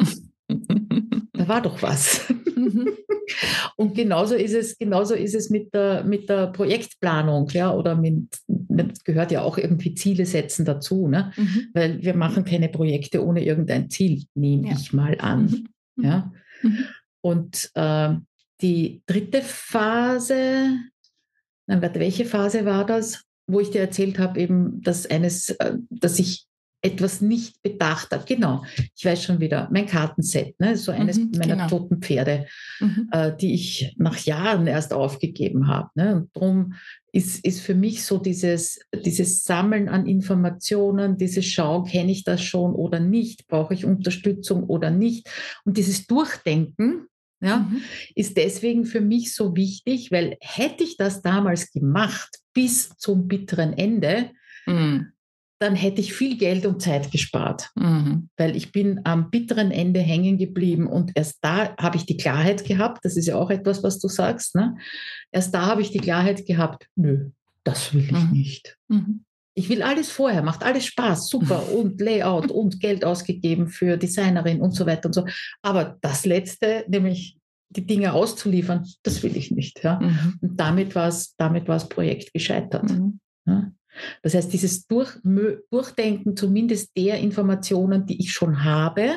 Da war doch was. Mhm. Und genauso ist es, genauso ist es mit der, mit der Projektplanung, ja, oder mit, das gehört ja auch irgendwie Ziele setzen dazu, ne? Mhm. Weil wir machen keine Projekte ohne irgendein Ziel, nehme ja. ich mal an. Mhm. Ja? Mhm. Und äh, die dritte Phase, na, warte, welche Phase war das, wo ich dir erzählt habe, eben, dass eines, äh, dass ich etwas nicht bedacht habe. Genau, ich weiß schon wieder, mein Kartenset, ne, so eines mhm, meiner genau. toten Pferde, mhm. äh, die ich nach Jahren erst aufgegeben habe. Ne? Und darum ist, ist für mich so dieses, dieses Sammeln an Informationen, dieses Schauen, kenne ich das schon oder nicht, brauche ich Unterstützung oder nicht. Und dieses Durchdenken, ja, mhm. ist deswegen für mich so wichtig, weil hätte ich das damals gemacht bis zum bitteren Ende, mhm. dann hätte ich viel Geld und Zeit gespart, mhm. weil ich bin am bitteren Ende hängen geblieben und erst da habe ich die Klarheit gehabt, das ist ja auch etwas, was du sagst, ne? Erst da habe ich die Klarheit gehabt, nö, das will ich mhm. nicht. Mhm. Ich will alles vorher, macht alles Spaß, super und Layout und Geld ausgegeben für Designerin und so weiter und so, aber das Letzte, nämlich die Dinge auszuliefern, das will ich nicht. Ja? Mhm. Und damit war es damit war das Projekt gescheitert. Mhm. Ja? Das heißt, dieses Durch, Durchdenken zumindest der Informationen, die ich schon habe,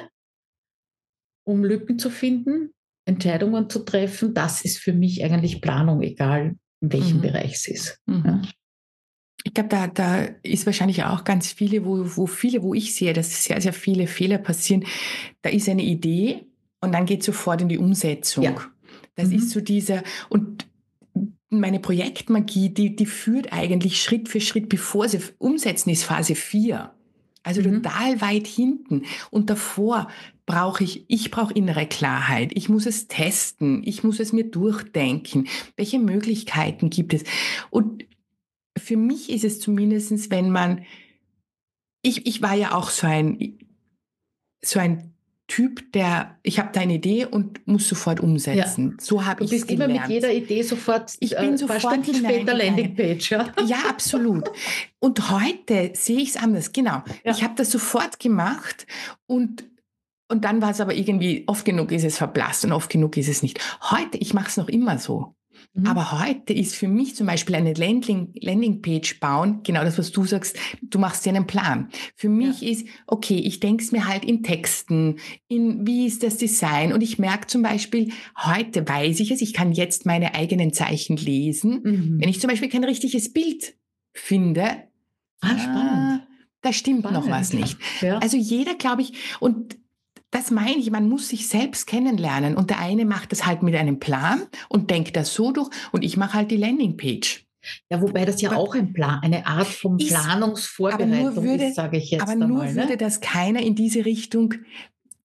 um Lücken zu finden, Entscheidungen zu treffen, das ist für mich eigentlich Planung, egal in welchem mhm. Bereich es ist. Mhm. Ja. Ich glaube, da, da ist wahrscheinlich auch ganz viele, wo, wo viele, wo ich sehe, dass sehr, sehr viele Fehler passieren. Da ist eine Idee und dann geht sofort in die Umsetzung. Ja. Das mhm. ist so dieser, und meine Projektmagie, die, die führt eigentlich Schritt für Schritt, bevor sie umsetzen, ist Phase vier. Also mhm. total weit hinten. Und davor brauche ich, ich brauche innere Klarheit. Ich muss es testen. Ich muss es mir durchdenken. Welche Möglichkeiten gibt es? Und für mich ist es zumindest, wenn man, ich, ich war ja auch so ein, so ein Typ, der, ich habe da eine Idee und muss sofort umsetzen. Ja. So habe ich es gelernt. Du bist immer mit jeder Idee sofort, ich bin äh, sofort paar Stunden später Landingpage. Ja? ja, absolut. Und heute sehe ich es anders, genau. Ja. Ich habe das sofort gemacht und und dann war es aber irgendwie, oft genug ist es verblasst und oft genug ist es nicht. Heute, ich mache es noch immer so. Mhm. Aber heute ist für mich zum Beispiel eine Landing, Landingpage bauen, genau das, was du sagst, du machst dir einen Plan. Für mich ja. ist, okay, ich denke es mir halt in Texten, in wie ist das Design und ich merke zum Beispiel, heute weiß ich es, ich kann jetzt meine eigenen Zeichen lesen. Mhm. Wenn ich zum Beispiel kein richtiges Bild finde, ah, spannend. da stimmt spannend. noch was nicht. Ja. Also jeder, glaube ich, und das meine ich, man muss sich selbst kennenlernen und der eine macht das halt mit einem Plan und denkt das so durch und ich mache halt die Landingpage. Ja, wobei das ja aber auch ein Plan, eine Art von Planungsvorbereitung würde, ist, sage ich jetzt aber einmal. nur ne? würde das keiner in diese Richtung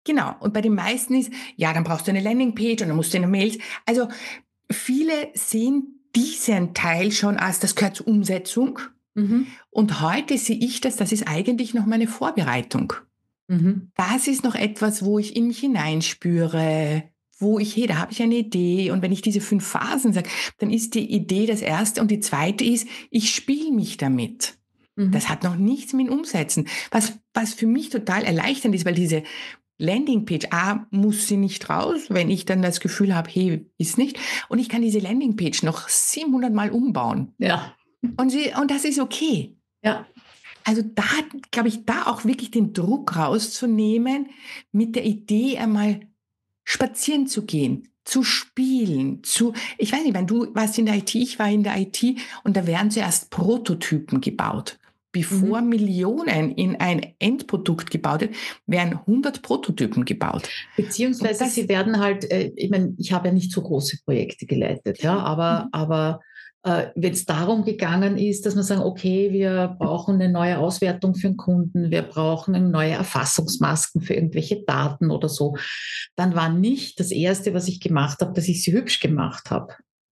Genau. Und bei den meisten ist, ja, dann brauchst du eine Landingpage und dann musst du eine Mails. Also viele sehen diesen Teil schon als, das gehört zur Umsetzung. Mhm. Und heute sehe ich das, das ist eigentlich noch meine Vorbereitung. Mhm. Das ist noch etwas, wo ich in mich hineinspüre, wo ich, hey, da habe ich eine Idee. Und wenn ich diese fünf Phasen sage, dann ist die Idee das erste und die zweite ist, ich spiele mich damit. Das Mhm. hat noch nichts mit Umsetzen. Was, was für mich total erleichternd ist, weil diese Landingpage, A, muss sie nicht raus, wenn ich dann das Gefühl habe, hey, ist nicht. Und ich kann diese Landingpage noch siebenhundert Mal umbauen. Ja. Und, sie, und das ist okay. Ja. Also da, glaube ich, da auch wirklich den Druck rauszunehmen, mit der Idee einmal spazieren zu gehen, zu spielen, zu, ich weiß nicht, wenn du warst in der I T, ich war in der I T und da werden zuerst Prototypen gebaut. Bevor Mhm. Millionen in ein Endprodukt gebaut wird, werden hundert Prototypen gebaut. Und Beziehungsweise das, sie werden halt, äh, ich meine, ich habe ja nicht so große Projekte geleitet, ja, aber, mhm. aber äh, wenn es darum gegangen ist, dass man sagen, okay, wir brauchen eine neue Auswertung für den Kunden, wir brauchen neue Erfassungsmasken für irgendwelche Daten oder so, dann war nicht das Erste, was ich gemacht habe, dass ich sie hübsch gemacht habe.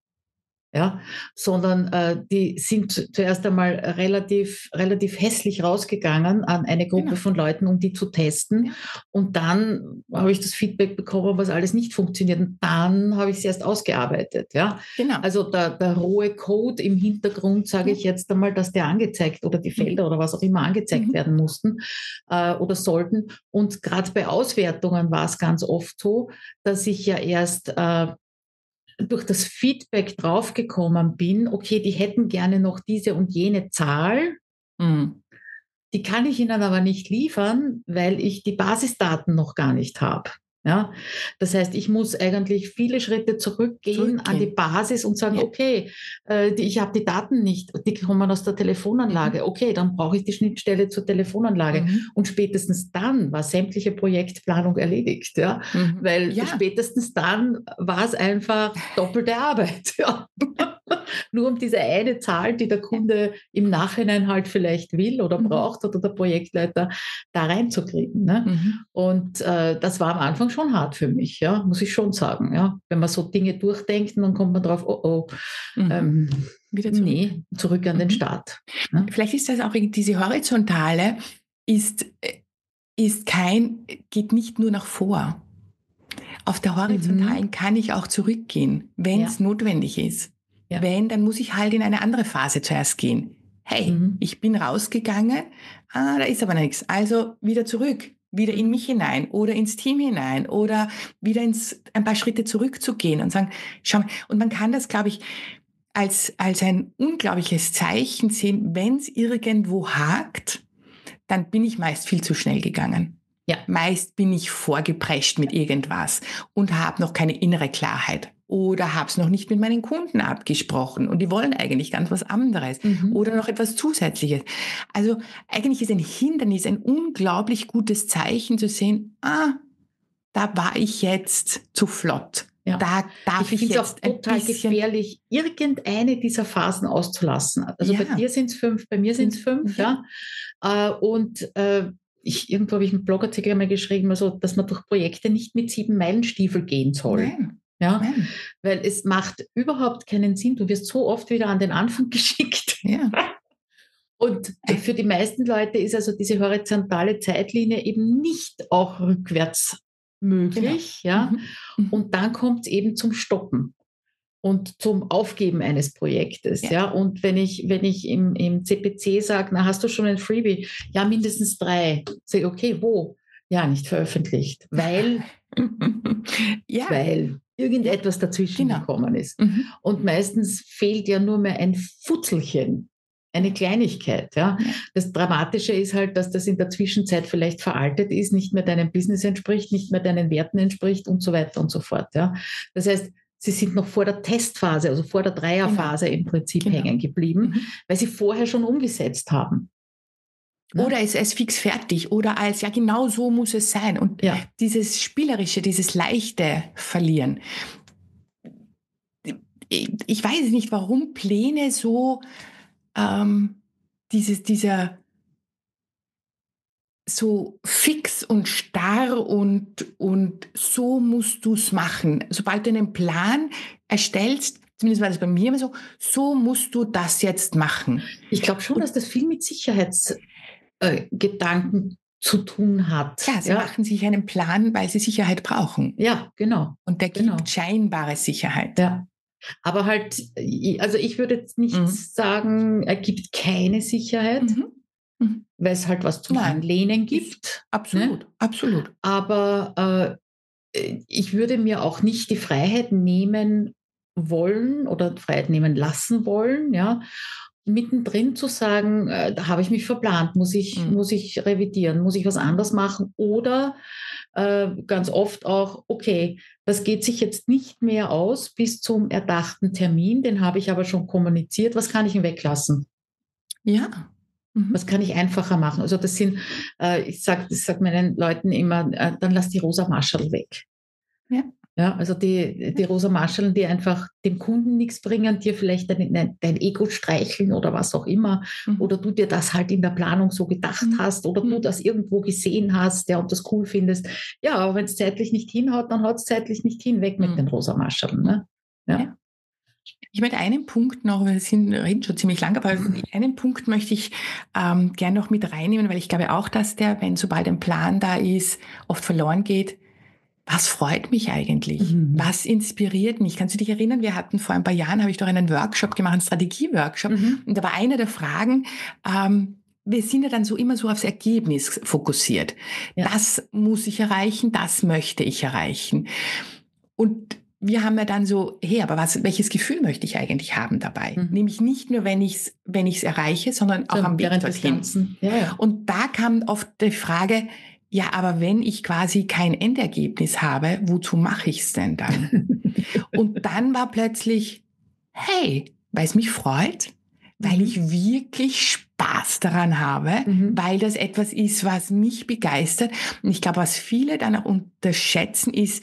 Ja, sondern äh, die sind zuerst einmal relativ, relativ hässlich rausgegangen an eine Gruppe Genau. von Leuten, um die zu testen. Ja. Und dann habe ich das Feedback bekommen, was alles nicht funktioniert. Und dann habe ich es erst ausgearbeitet. Ja, Genau. also der, der rohe Code im Hintergrund, sage Ja. ich jetzt einmal, dass der angezeigt oder die Felder Mhm. oder was auch immer angezeigt Mhm. werden mussten äh, oder sollten. Und gerade bei Auswertungen war es ganz oft so, dass ich ja erst äh, durch das Feedback draufgekommen bin, okay, die hätten gerne noch diese und jene Zahl, Mhm. die kann ich ihnen aber nicht liefern, weil ich die Basisdaten noch gar nicht habe. Ja, das heißt, ich muss eigentlich viele Schritte zurückgehen an die Zurückgehen. Basis und sagen, Ja. okay, äh, die, ich habe die Daten nicht, die kommen aus der Telefonanlage. Mhm. Okay, dann brauche ich die Schnittstelle zur Telefonanlage. Mhm. Und spätestens dann war sämtliche Projektplanung erledigt. Ja, Mhm. weil Ja. spätestens dann war es einfach doppelte Arbeit. Ja. Nur um diese eine Zahl, die der Kunde im Nachhinein halt vielleicht will oder Mhm. braucht oder der Projektleiter da reinzukriegen. Ne? Mhm. Und äh, das war am Anfang schon hart für mich, ja, muss ich schon sagen. Ja. Wenn man so Dinge durchdenkt, dann kommt man drauf, oh oh, Mhm. ähm, Wieder zurück. nee, zurück an den Mhm. Start. Ne? Vielleicht ist das auch diese Horizontale ist, äh, ist kein, geht nicht nur nach vor. Auf der Mhm. Horizontalen kann ich auch zurückgehen, wenn es Ja, notwendig ist. ja. Wenn, dann muss ich halt in eine andere Phase zuerst gehen. Hey, Mhm. ich bin rausgegangen, ah, da ist aber nichts. Also wieder zurück, wieder in Mhm. mich hinein oder ins Team hinein oder wieder ins, ein paar Schritte zurückzugehen und sagen, schau mal, und man kann das, glaube ich, als, als ein unglaubliches Zeichen sehen, wenn es irgendwo hakt, dann bin ich meist viel zu schnell gegangen. Ja. Meist bin ich vorgeprescht mit irgendwas und habe noch keine innere Klarheit oder habe es noch nicht mit meinen Kunden abgesprochen und die wollen eigentlich ganz was anderes Mhm. oder noch etwas Zusätzliches. Also eigentlich ist ein Hindernis ein unglaublich gutes Zeichen zu sehen, ah, da war ich jetzt zu flott. Ja. Da darf Ich ich finde es auch jetzt ein total bisschen, gefährlich, irgendeine dieser Phasen auszulassen. Also bei ja, dir sind es fünf, bei mir sind es sind, fünf, ja, ja. Äh, und äh, ich, irgendwo habe ich einen Blogartikel einmal geschrieben, also, dass man durch Projekte nicht mit sieben Meilenstiefel gehen soll. nein, Ja, nein, weil es macht überhaupt keinen Sinn. Du wirst so oft wieder an den Anfang geschickt. ja, Und für die meisten Leute ist also diese horizontale Zeitlinie eben nicht auch rückwärts genau. möglich. Ja? Mhm. Mhm. Und dann kommt es eben zum Stoppen und zum Aufgeben eines Projektes. Ja. Ja? Und wenn ich, wenn ich im, im C P C sage, na, hast du schon ein Freebie? Ja, mindestens drei. Sag ich, okay, wo? Ja, nicht veröffentlicht, weil, Ja, weil ja, irgendetwas dazwischen genau. gekommen ist. Mhm. Und meistens fehlt ja nur mehr ein Futzelchen, eine Ja, Kleinigkeit. Ja. ja, Das Dramatische ist halt, dass das in der Zwischenzeit vielleicht veraltet ist, nicht mehr deinem Business entspricht, nicht mehr deinen Werten entspricht und so weiter und so fort. Ja. Das heißt, sie sind noch vor der Testphase, also vor der genau, Dreierphase im Prinzip genau. hängen geblieben, Mhm. weil sie vorher schon umgesetzt haben. Ne? Oder es ist fix fertig oder als, ja, genau so muss es sein. Und Ja. dieses Spielerische, dieses leichte Verlieren. Ich weiß nicht, warum Pläne so, ähm, dieses, dieser so fix und starr und, und so musst du es machen. Sobald du einen Plan erstellst, zumindest war das bei mir immer so, so musst du das jetzt machen. Ich glaube schon, Und dass das viel mit Sicherheitsgedanken zu tun hat. ja, sie Ja, machen sich einen Plan, weil sie Sicherheit brauchen. ja, genau. Und der Genau. gibt scheinbare Sicherheit. Ja. Aber halt, also ich würde jetzt nicht Mhm. sagen, er gibt keine Sicherheit, Mhm. Mhm. weil es halt was zum Nein. Anlehnen gibt. Absolut, Ne? absolut. Aber äh, ich würde mir auch nicht die Freiheit nehmen wollen oder die Freiheit nehmen lassen wollen, ja, mittendrin zu sagen, äh, da habe ich mich verplant, muss ich, Mhm. muss ich revidieren, muss ich was anderes machen oder äh, ganz oft auch, okay, das geht sich jetzt nicht mehr aus bis zum erdachten Termin, den habe ich aber schon kommuniziert, was kann ich denn weglassen? Ja. Mhm. Was kann ich einfacher machen? Also das sind, äh, ich sage ich sag meinen Leuten immer, äh, dann lass die rosa Marschall weg. Ja. Ja, also die, die rosa Marschallen, die einfach dem Kunden nichts bringen, dir vielleicht dein, dein Ego streicheln oder was auch immer, Mhm. oder du dir das halt in der Planung so gedacht Mhm. hast oder Mhm. du das irgendwo gesehen hast, ja, und das cool findest. Ja, aber wenn es zeitlich nicht hinhaut, dann haut es zeitlich nicht hin, weg mit Mhm. den rosa Marschallen. Ne? Ja. Ja. Ich möchte einen Punkt noch, wir sind, reden schon ziemlich lange, aber einen Punkt möchte ich ähm, gerne noch mit reinnehmen, weil ich glaube auch, dass der, wenn sobald ein Plan da ist, oft verloren geht. Was freut mich eigentlich? Mhm. Was inspiriert mich? Kannst du dich erinnern, wir hatten vor ein paar Jahren, habe ich doch einen Workshop gemacht, einen Strategie-Workshop, Mhm. und da war eine der Fragen, ähm, wir sind ja dann so immer so aufs Ergebnis fokussiert. Ja. Das muss ich erreichen, das möchte ich erreichen. Und wir haben ja dann so, hey, aber was, welches Gefühl möchte ich eigentlich haben dabei? Mhm. Nämlich nicht nur, wenn ich es wenn ich's erreiche, sondern auch So, am Weg während des dorthin. Ganzen. Ja, ja. Und da kam oft die Frage, ja, aber wenn ich quasi kein Endergebnis habe, wozu mache ich es denn dann? Und dann war plötzlich, hey, weil es mich freut, weil Mhm. ich wirklich Spaß daran habe, Mhm. weil das etwas ist, was mich begeistert. Und ich glaube, was viele dann auch unterschätzen, ist,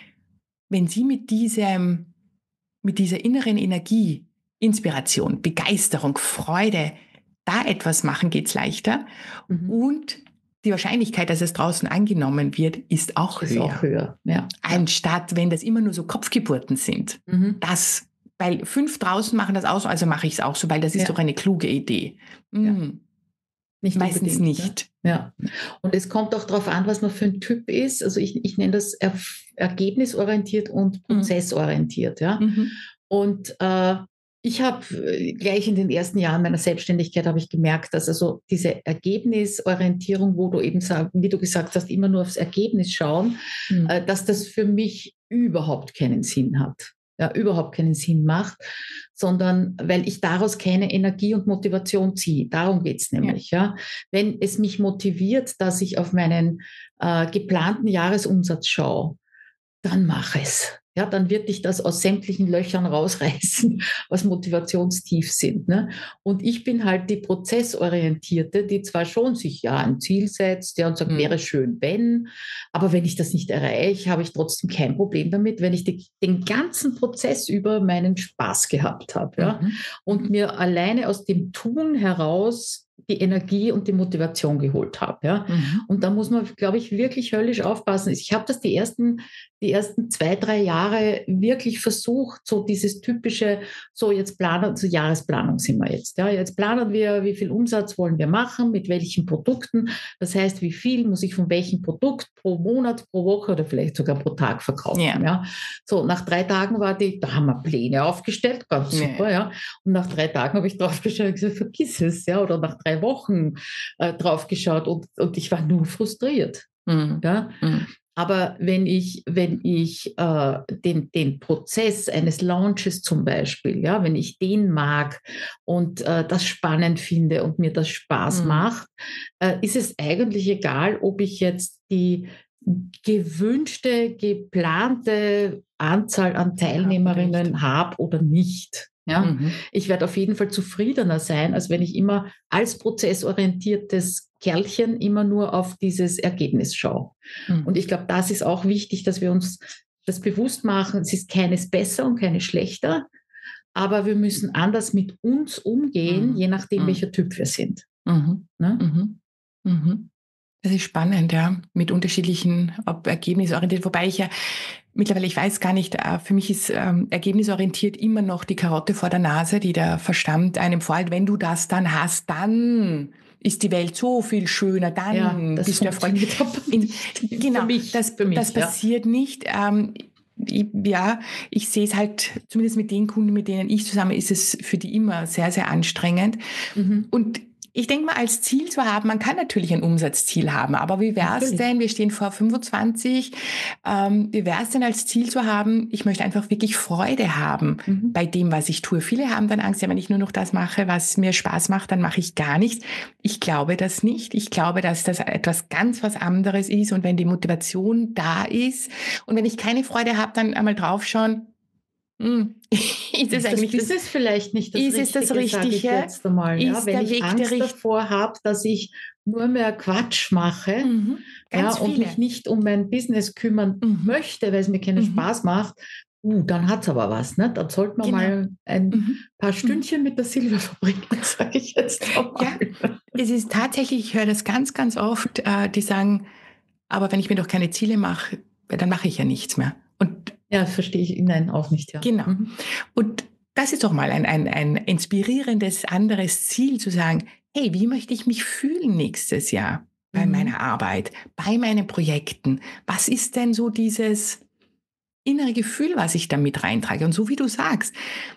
wenn sie mit diesem, mit dieser inneren Energie, Inspiration, Begeisterung, Freude, da etwas machen, geht's leichter. Mhm. Und die Wahrscheinlichkeit, dass es draußen angenommen wird, ist auch Ist höher. auch höher. Ja. Ja. Anstatt, wenn das immer nur so Kopfgeburten sind. Mhm. Das, weil fünf draußen machen das auch so, also mache ich es auch so, weil das ist Ja. doch eine kluge Idee. Ja. Mm, Nicht meistens unbedingt, ne? nicht. Ja. Und es kommt auch darauf an, was man für ein Typ ist. Also ich, ich nenne das er ergebnisorientiert und prozessorientiert. Ja. Mhm. Und äh, ich habe äh, gleich in den ersten Jahren meiner Selbstständigkeit habe ich gemerkt, dass also diese Ergebnisorientierung, wo du eben sagst, wie du gesagt hast, immer nur aufs Ergebnis schauen, Mhm. äh, dass das für mich überhaupt keinen Sinn hat. Ja, überhaupt keinen Sinn macht, sondern weil ich daraus keine Energie und Motivation ziehe. Darum geht's nämlich. Ja. Ja. Wenn es mich motiviert, dass ich auf meinen äh, geplanten Jahresumsatz schaue, dann mach es. Ja, dann wird dich das aus sämtlichen Löchern rausreißen, was Motivationstief sind. Ne? Und ich bin halt die Prozessorientierte, die zwar schon sich ja ein Ziel setzt, ja, und sagt, Mhm. wäre schön, wenn, aber wenn ich das nicht erreiche, habe ich trotzdem kein Problem damit, wenn ich die, den ganzen Prozess über meinen Spaß gehabt habe. Ja? Mhm. Und Mhm. mir alleine aus dem Tun heraus die Energie und die Motivation geholt habe. Ja? Mhm. Und da muss man, glaube ich, wirklich höllisch aufpassen. Ich habe das die ersten, die ersten zwei, drei Jahre wirklich versucht, so dieses typische, so jetzt planen, so Jahresplanung sind wir jetzt. Ja? Jetzt planen wir, wie viel Umsatz wollen wir machen, mit welchen Produkten. Das heißt, wie viel muss ich von welchem Produkt pro Monat, pro Woche oder vielleicht sogar pro Tag verkaufen. Ja. Ja? So, nach drei Tagen war die, da haben wir Pläne aufgestellt, ganz Ja. super. Ja? Und nach drei Tagen habe ich draufgeschaut und gesagt, vergiss es. Ja? Oder nach drei Wochen äh, draufgeschaut und, und ich war nur frustriert. Mhm. Ja? Mhm. Aber wenn ich, wenn ich äh, den, den Prozess eines Launches zum Beispiel, ja, wenn ich den mag und äh, das spannend finde und mir das Spaß Mhm. macht, äh, ist es eigentlich egal, ob ich jetzt die gewünschte, geplante Anzahl an Teilnehmerinnen habe oder nicht. Ja? Mhm. Ich werde auf jeden Fall zufriedener sein, als wenn ich immer als prozessorientiertes Kerlchen immer nur auf dieses Ergebnis schaue. Mhm. Und ich glaube, das ist auch wichtig, dass wir uns das bewusst machen. Es ist keines besser und keines schlechter, aber wir müssen anders mit uns umgehen, Mhm. je nachdem, Mhm. welcher Typ wir sind. Mhm. Ne? Mhm. Mhm. Das ist spannend, ja, mit unterschiedlichen, ob ergebnisorientiert, wobei ich ja mittlerweile, ich weiß gar nicht, äh, für mich ist ähm, ergebnisorientiert immer noch die Karotte vor der Nase, die der Verstand einem vorhält. Wenn du das dann hast, dann ist die Welt so viel schöner, Ja, dann das bist du erfreut. funktioniert aber In, nicht. genau, Für mich, das, für mich, das ja. passiert nicht. Ähm, ich, ja, ich sehe es halt, zumindest mit den Kunden, mit denen ich zusammen, ist es für die immer sehr, sehr anstrengend. Mhm. Und ich denke mal, als Ziel zu haben, man kann natürlich ein Umsatzziel haben, aber wie wäre es Natürlich. denn, wir stehen vor fünfundzwanzig, ähm, wie wäre es denn als Ziel zu haben, ich möchte einfach wirklich Freude haben Mhm. bei dem, was ich tue. Viele haben dann Angst, ja, wenn ich nur noch das mache, was mir Spaß macht, dann mache ich gar nichts. Ich glaube das nicht. Ich glaube, dass das etwas ganz was anderes ist und wenn die Motivation da ist und wenn ich keine Freude habe, dann einmal draufschauen, hm, ist es Ist das eigentlich das, Business vielleicht nicht das ist es das Richtige, sage ich Richtige? jetzt einmal. Ja? Ist Wenn der ich Weg der Angst Richtige? davor habe, dass ich nur mehr Quatsch mache, Mhm. ja, Ganz und viele. mich nicht um mein Business kümmern Mhm. möchte, weil es mir keinen Mhm. Spaß macht, uh, dann hat es aber was. Ne? Dann sollte man Genau. mal ein Mhm. paar Mhm. Stündchen mit der Silvia verbringen, sage ich jetzt einmal. Ja, es ist tatsächlich, ich höre das ganz, ganz oft, äh, die sagen, aber wenn ich mir doch keine Ziele mache, dann mache ich ja nichts mehr. Und Ja, verstehe ich. Nein, auch nicht, ja. genau. Mhm. Und das ist doch mal ein, ein, ein inspirierendes anderes Ziel zu sagen, hey, wie möchte ich mich fühlen nächstes Jahr bei Mhm. meiner Arbeit, bei meinen Projekten? Was ist denn so dieses innere Gefühl, was ich da mit reintrage? Und so wie du sagst,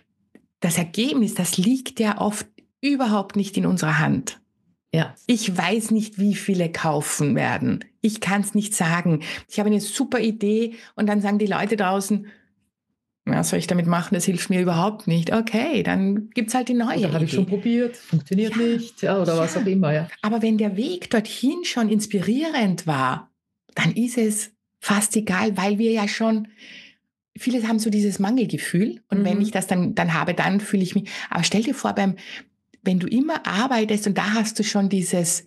das Ergebnis, das liegt ja oft überhaupt nicht in unserer Hand. Ja. Ich weiß nicht, wie viele kaufen werden. Ich kann es nicht sagen. Ich habe eine super Idee und dann sagen die Leute draußen, was soll ich damit machen? Das hilft mir überhaupt nicht. Okay, dann gibt's halt die neue Oder habe ich schon Idee. probiert, funktioniert Ja, nicht, ja, oder was auch ja. immer, ja. Aber wenn der Weg dorthin schon inspirierend war, dann ist es fast egal, weil wir ja schon, viele haben so dieses Mangelgefühl und wenn ich Mhm. das dann, dann habe, dann fühle ich mich, aber stell dir vor, beim, wenn du immer arbeitest und da hast du schon dieses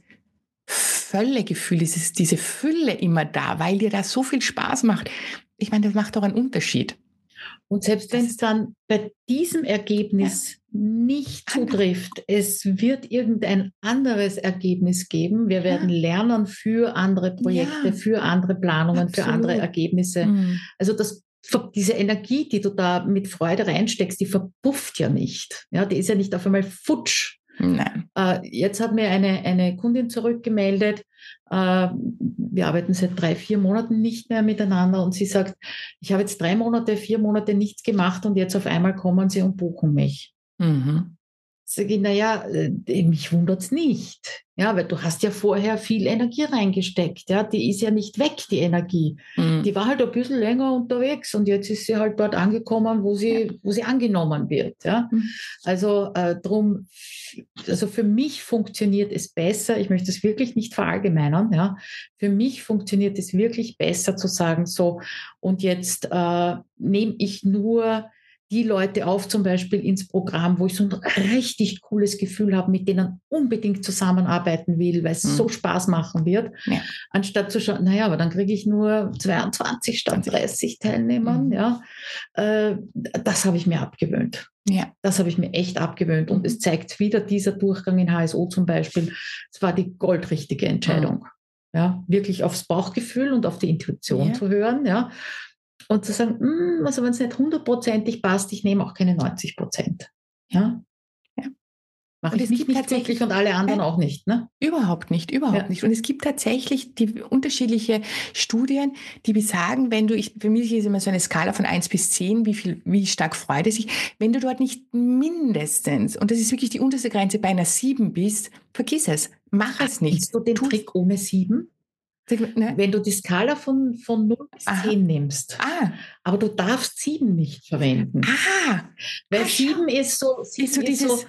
Völlegefühl, dieses, diese Fülle immer da, weil dir das so viel Spaß macht. Ich meine, das macht doch einen Unterschied. Und selbst Das wenn es ist, dann bei diesem ja, Ergebnis nicht anders. zutrifft, es wird irgendein anderes Ergebnis geben. Wir werden Ja, lernen für andere Projekte, ja, für andere Planungen, für andere absolut. Ergebnisse. Mhm. Also das, diese Energie, die du da mit Freude reinsteckst, die verpufft ja nicht. Ja, die ist ja nicht auf einmal futsch. Nein. Äh, jetzt hat mir eine, eine Kundin zurückgemeldet, äh, wir arbeiten seit drei, vier Monaten nicht mehr miteinander und sie sagt, ich habe jetzt drei Monate, vier Monate nichts gemacht und jetzt auf einmal kommen sie und buchen mich. Mhm. Sage ich, naja, äh, mich wundert's nicht. Ja, weil du hast ja vorher viel Energie reingesteckt. Ja, die ist ja nicht weg, die Energie. Die Mhm. war halt ein bisschen länger unterwegs und jetzt ist sie halt dort angekommen, wo Ja. sie, wo sie angenommen wird. Ja, Mhm. also äh, drum, also für mich funktioniert es besser. Ich möchte es wirklich nicht verallgemeinern. Ja, für mich funktioniert es wirklich besser zu sagen, so und jetzt äh, nehme ich nur die Leute auf, zum Beispiel ins Programm, wo ich so ein richtig cooles Gefühl habe, mit denen unbedingt zusammenarbeiten will, weil es so Mhm. Spaß machen wird, Ja. anstatt zu schauen, naja, aber dann kriege ich nur zweiundzwanzig statt zwanzig. dreißig Teilnehmern. Mhm. Ja, äh, das habe ich mir abgewöhnt. Ja. Das habe ich mir echt abgewöhnt. Und Mhm. es zeigt wieder dieser Durchgang in H S O zum Beispiel, es war die goldrichtige Entscheidung. Mhm. Ja, wirklich aufs Bauchgefühl und auf die Intuition Ja. zu hören, ja. Und zu sagen, "Mm, also wenn es nicht hundertprozentig passt, ich nehme auch keine neunzig Prozent. Ja, Ja. mache Und ich es mich gibt nicht glücklich tatsächlich, und alle anderen ja, auch nicht. Ne? überhaupt nicht, überhaupt Ja. nicht. Und es gibt tatsächlich die unterschiedliche Studien, die besagen, wenn du, ich, für mich ist immer so eine Skala von eins bis zehn, wie viel, wie stark freut es sich, wenn du dort nicht mindestens, und das ist wirklich die unterste Grenze, bei einer sieben bist, vergiss es, mach Ah, es nicht. kennst du den Tu, Trick ohne sieben? ne? Wenn du die Skala von, von null bis Aha. zehn nimmst, Ah, aber du darfst sieben nicht verwenden. ah, Weil ah, schau, sieben ist so, ist sieben so ist so, dieses,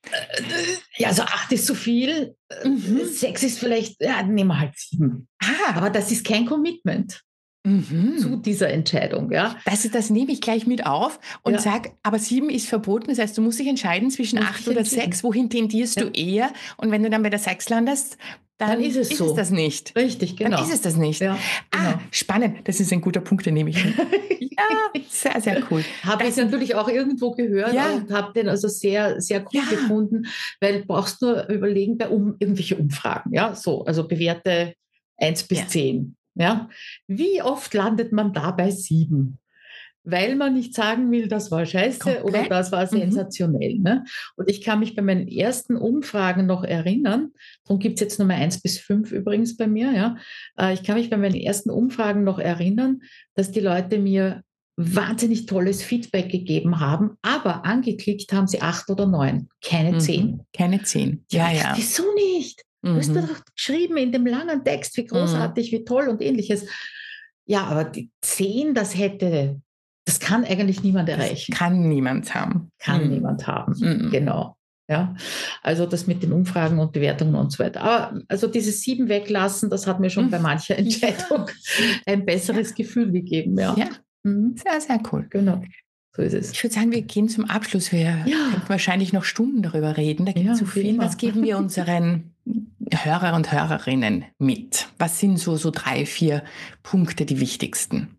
ja, also acht ist zu viel, äh, mhm, sechs ist vielleicht, ja, nehmen wir halt sieben. Aber ah, das ist kein Commitment zu mhm. dieser Entscheidung, ja. Das, das nehme ich gleich mit auf und Ja, sage, aber sieben ist verboten. Das heißt, du musst dich entscheiden zwischen muss acht dich oder sechs. entscheiden. Wohin tendierst du Ja. eher? Und wenn du dann bei der sechs landest, Dann ist dann es ist es das so. nicht. Richtig, Dann ist es genau. das nicht. Ja, Ah, genau. spannend. Das ist ein guter Punkt, den nehme ich mit. Ja, sehr, sehr cool. Habe ich Das sind, natürlich auch irgendwo gehört ja, und habe den also sehr, sehr cool ja, gefunden, weil du brauchst nur überlegen bei um, irgendwelche Umfragen, ja, so, also bewährte eins bis zehn. Ja. Wie oft landet man da bei sieben? Weil man nicht sagen will, das war scheiße Komplett? Oder das war sensationell. Mhm. Ne? Und ich kann mich bei meinen ersten Umfragen noch erinnern, darum gibt es jetzt Nummer eins bis fünf übrigens bei mir, ja. Ich kann mich bei meinen ersten Umfragen noch erinnern, dass die Leute mir wahnsinnig tolles Feedback gegeben haben, aber angeklickt haben sie acht oder neun, keine mhm. zehn. Keine zehn, ja, ja. Wieso nicht? Mhm. Du hast doch geschrieben in dem langen Text, wie großartig, mhm. wie toll und ähnliches. Ja, aber die zehn, das hätte... Das kann eigentlich niemand erreichen. Das kann niemand haben. Kann mhm. niemand haben, mhm. genau. Ja, also das mit den Umfragen und Bewertungen und so weiter. Aber also dieses sieben weglassen, das hat mir schon mhm. bei mancher Entscheidung ja. ein besseres ja. Gefühl gegeben. Ja. ja, mhm. sehr, sehr cool. Genau, so ist es. Ich würde sagen, wir gehen zum Abschluss. Wir ja. könnten wahrscheinlich noch Stunden darüber reden. Da gibt es ja, so viel. Immer. Was geben wir unseren Hörer und Hörerinnen mit? Was sind so, so drei, vier Punkte, die wichtigsten?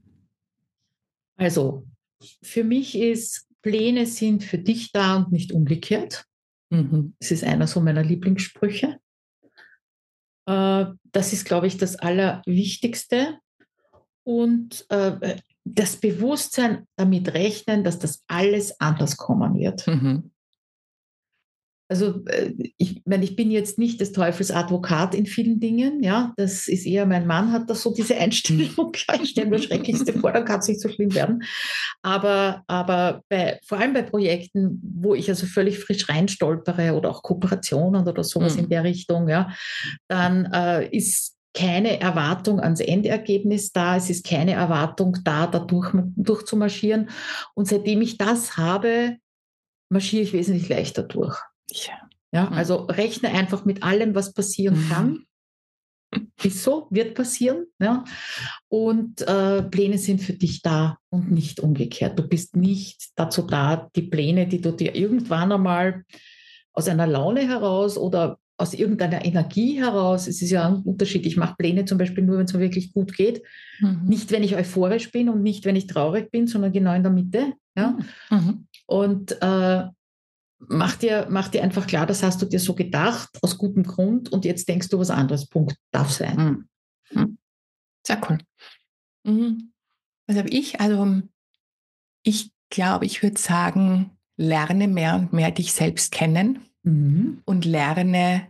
Also, für mich ist, Pläne sind für dich da und nicht umgekehrt. Mhm. Das ist einer so meiner Lieblingssprüche. Äh, das ist, glaube ich, das Allerwichtigste. Und äh, das Bewusstsein damit rechnen, dass das alles anders kommen wird. Mhm. Also ich meine, ich bin jetzt nicht des Teufels Advokat in vielen Dingen, ja, das ist eher, mein Mann hat das so, diese Einstellung, ich stelle mir das Schrecklichste vor, dann kann es nicht so schlimm werden, aber, aber bei, vor allem bei Projekten, wo ich also völlig frisch reinstolpere oder auch Kooperationen oder sowas mhm. in der Richtung, ja, dann äh, ist keine Erwartung ans Endergebnis da, es ist keine Erwartung da, da durch, durchzumarschieren und seitdem ich das habe, marschiere ich wesentlich leichter durch. Ja. Ja, also rechne einfach mit allem, was passieren kann. Ist so, wird passieren. Ja. Und äh, Pläne sind für dich da und nicht umgekehrt. Du bist nicht dazu da, die Pläne, die du dir irgendwann einmal aus einer Laune heraus oder aus irgendeiner Energie heraus, es ist ja ein Unterschied, ich mache Pläne zum Beispiel nur, wenn es mir wirklich gut geht. Mhm. Nicht, wenn ich euphorisch bin und nicht, wenn ich traurig bin, sondern genau in der Mitte. Ja. Mhm. Und äh, Mach dir, mach dir einfach klar, das hast du dir so gedacht, aus gutem Grund, und jetzt denkst du was anderes. Punkt. Darf sein. Mhm. Sehr cool. Mhm. Was habe ich? Also, ich glaube, ich würde sagen, lerne mehr und mehr dich selbst kennen mhm. und lerne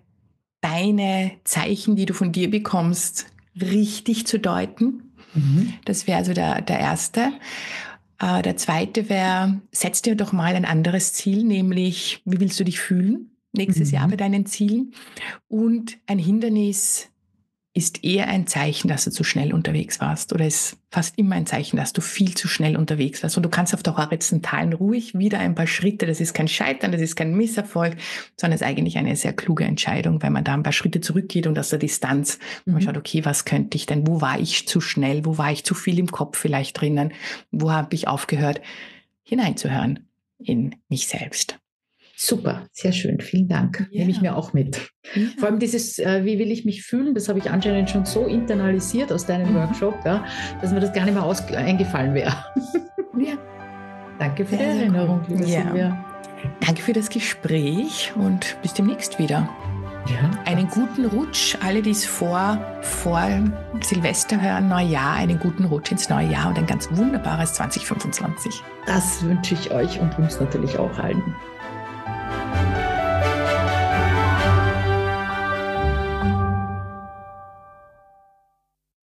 deine Zeichen, die du von dir bekommst, richtig zu deuten. Mhm. Das wäre also der, der erste. Uh, der zweite wäre, setz dir doch mal ein anderes Ziel, nämlich, wie willst du dich fühlen nächstes mhm. Jahr bei deinen Zielen? Und ein Hindernis ist eher ein Zeichen, dass du zu schnell unterwegs warst, oder ist fast immer ein Zeichen, dass du viel zu schnell unterwegs warst. Und du kannst auf der Horizontalen ruhig wieder ein paar Schritte, das ist kein Scheitern, das ist kein Misserfolg, sondern es ist eigentlich eine sehr kluge Entscheidung, weil man da ein paar Schritte zurückgeht und aus der Distanz mhm. man schaut, okay, was könnte ich denn, wo war ich zu schnell, wo war ich zu viel im Kopf vielleicht drinnen, wo habe ich aufgehört, hineinzuhören in mich selbst. Super, sehr schön, vielen Dank. Ja. Nehme ich mir auch mit. Ja. Vor allem dieses, äh, wie will ich mich fühlen, das habe ich anscheinend schon so internalisiert aus deinem mhm. Workshop, ja, dass mir das gar nicht mehr aus- eingefallen wäre. Ja. Danke für sehr, die Erinnerung, liebe ja. Silvia. Danke für das Gespräch und bis demnächst wieder. Ja, einen guten Rutsch, alle, die es vor, vor Silvester hören, Neujahr, einen guten Rutsch ins neue Jahr und ein ganz wunderbares zwanzig fünfundzwanzig. Das wünsche ich euch und uns natürlich auch allen.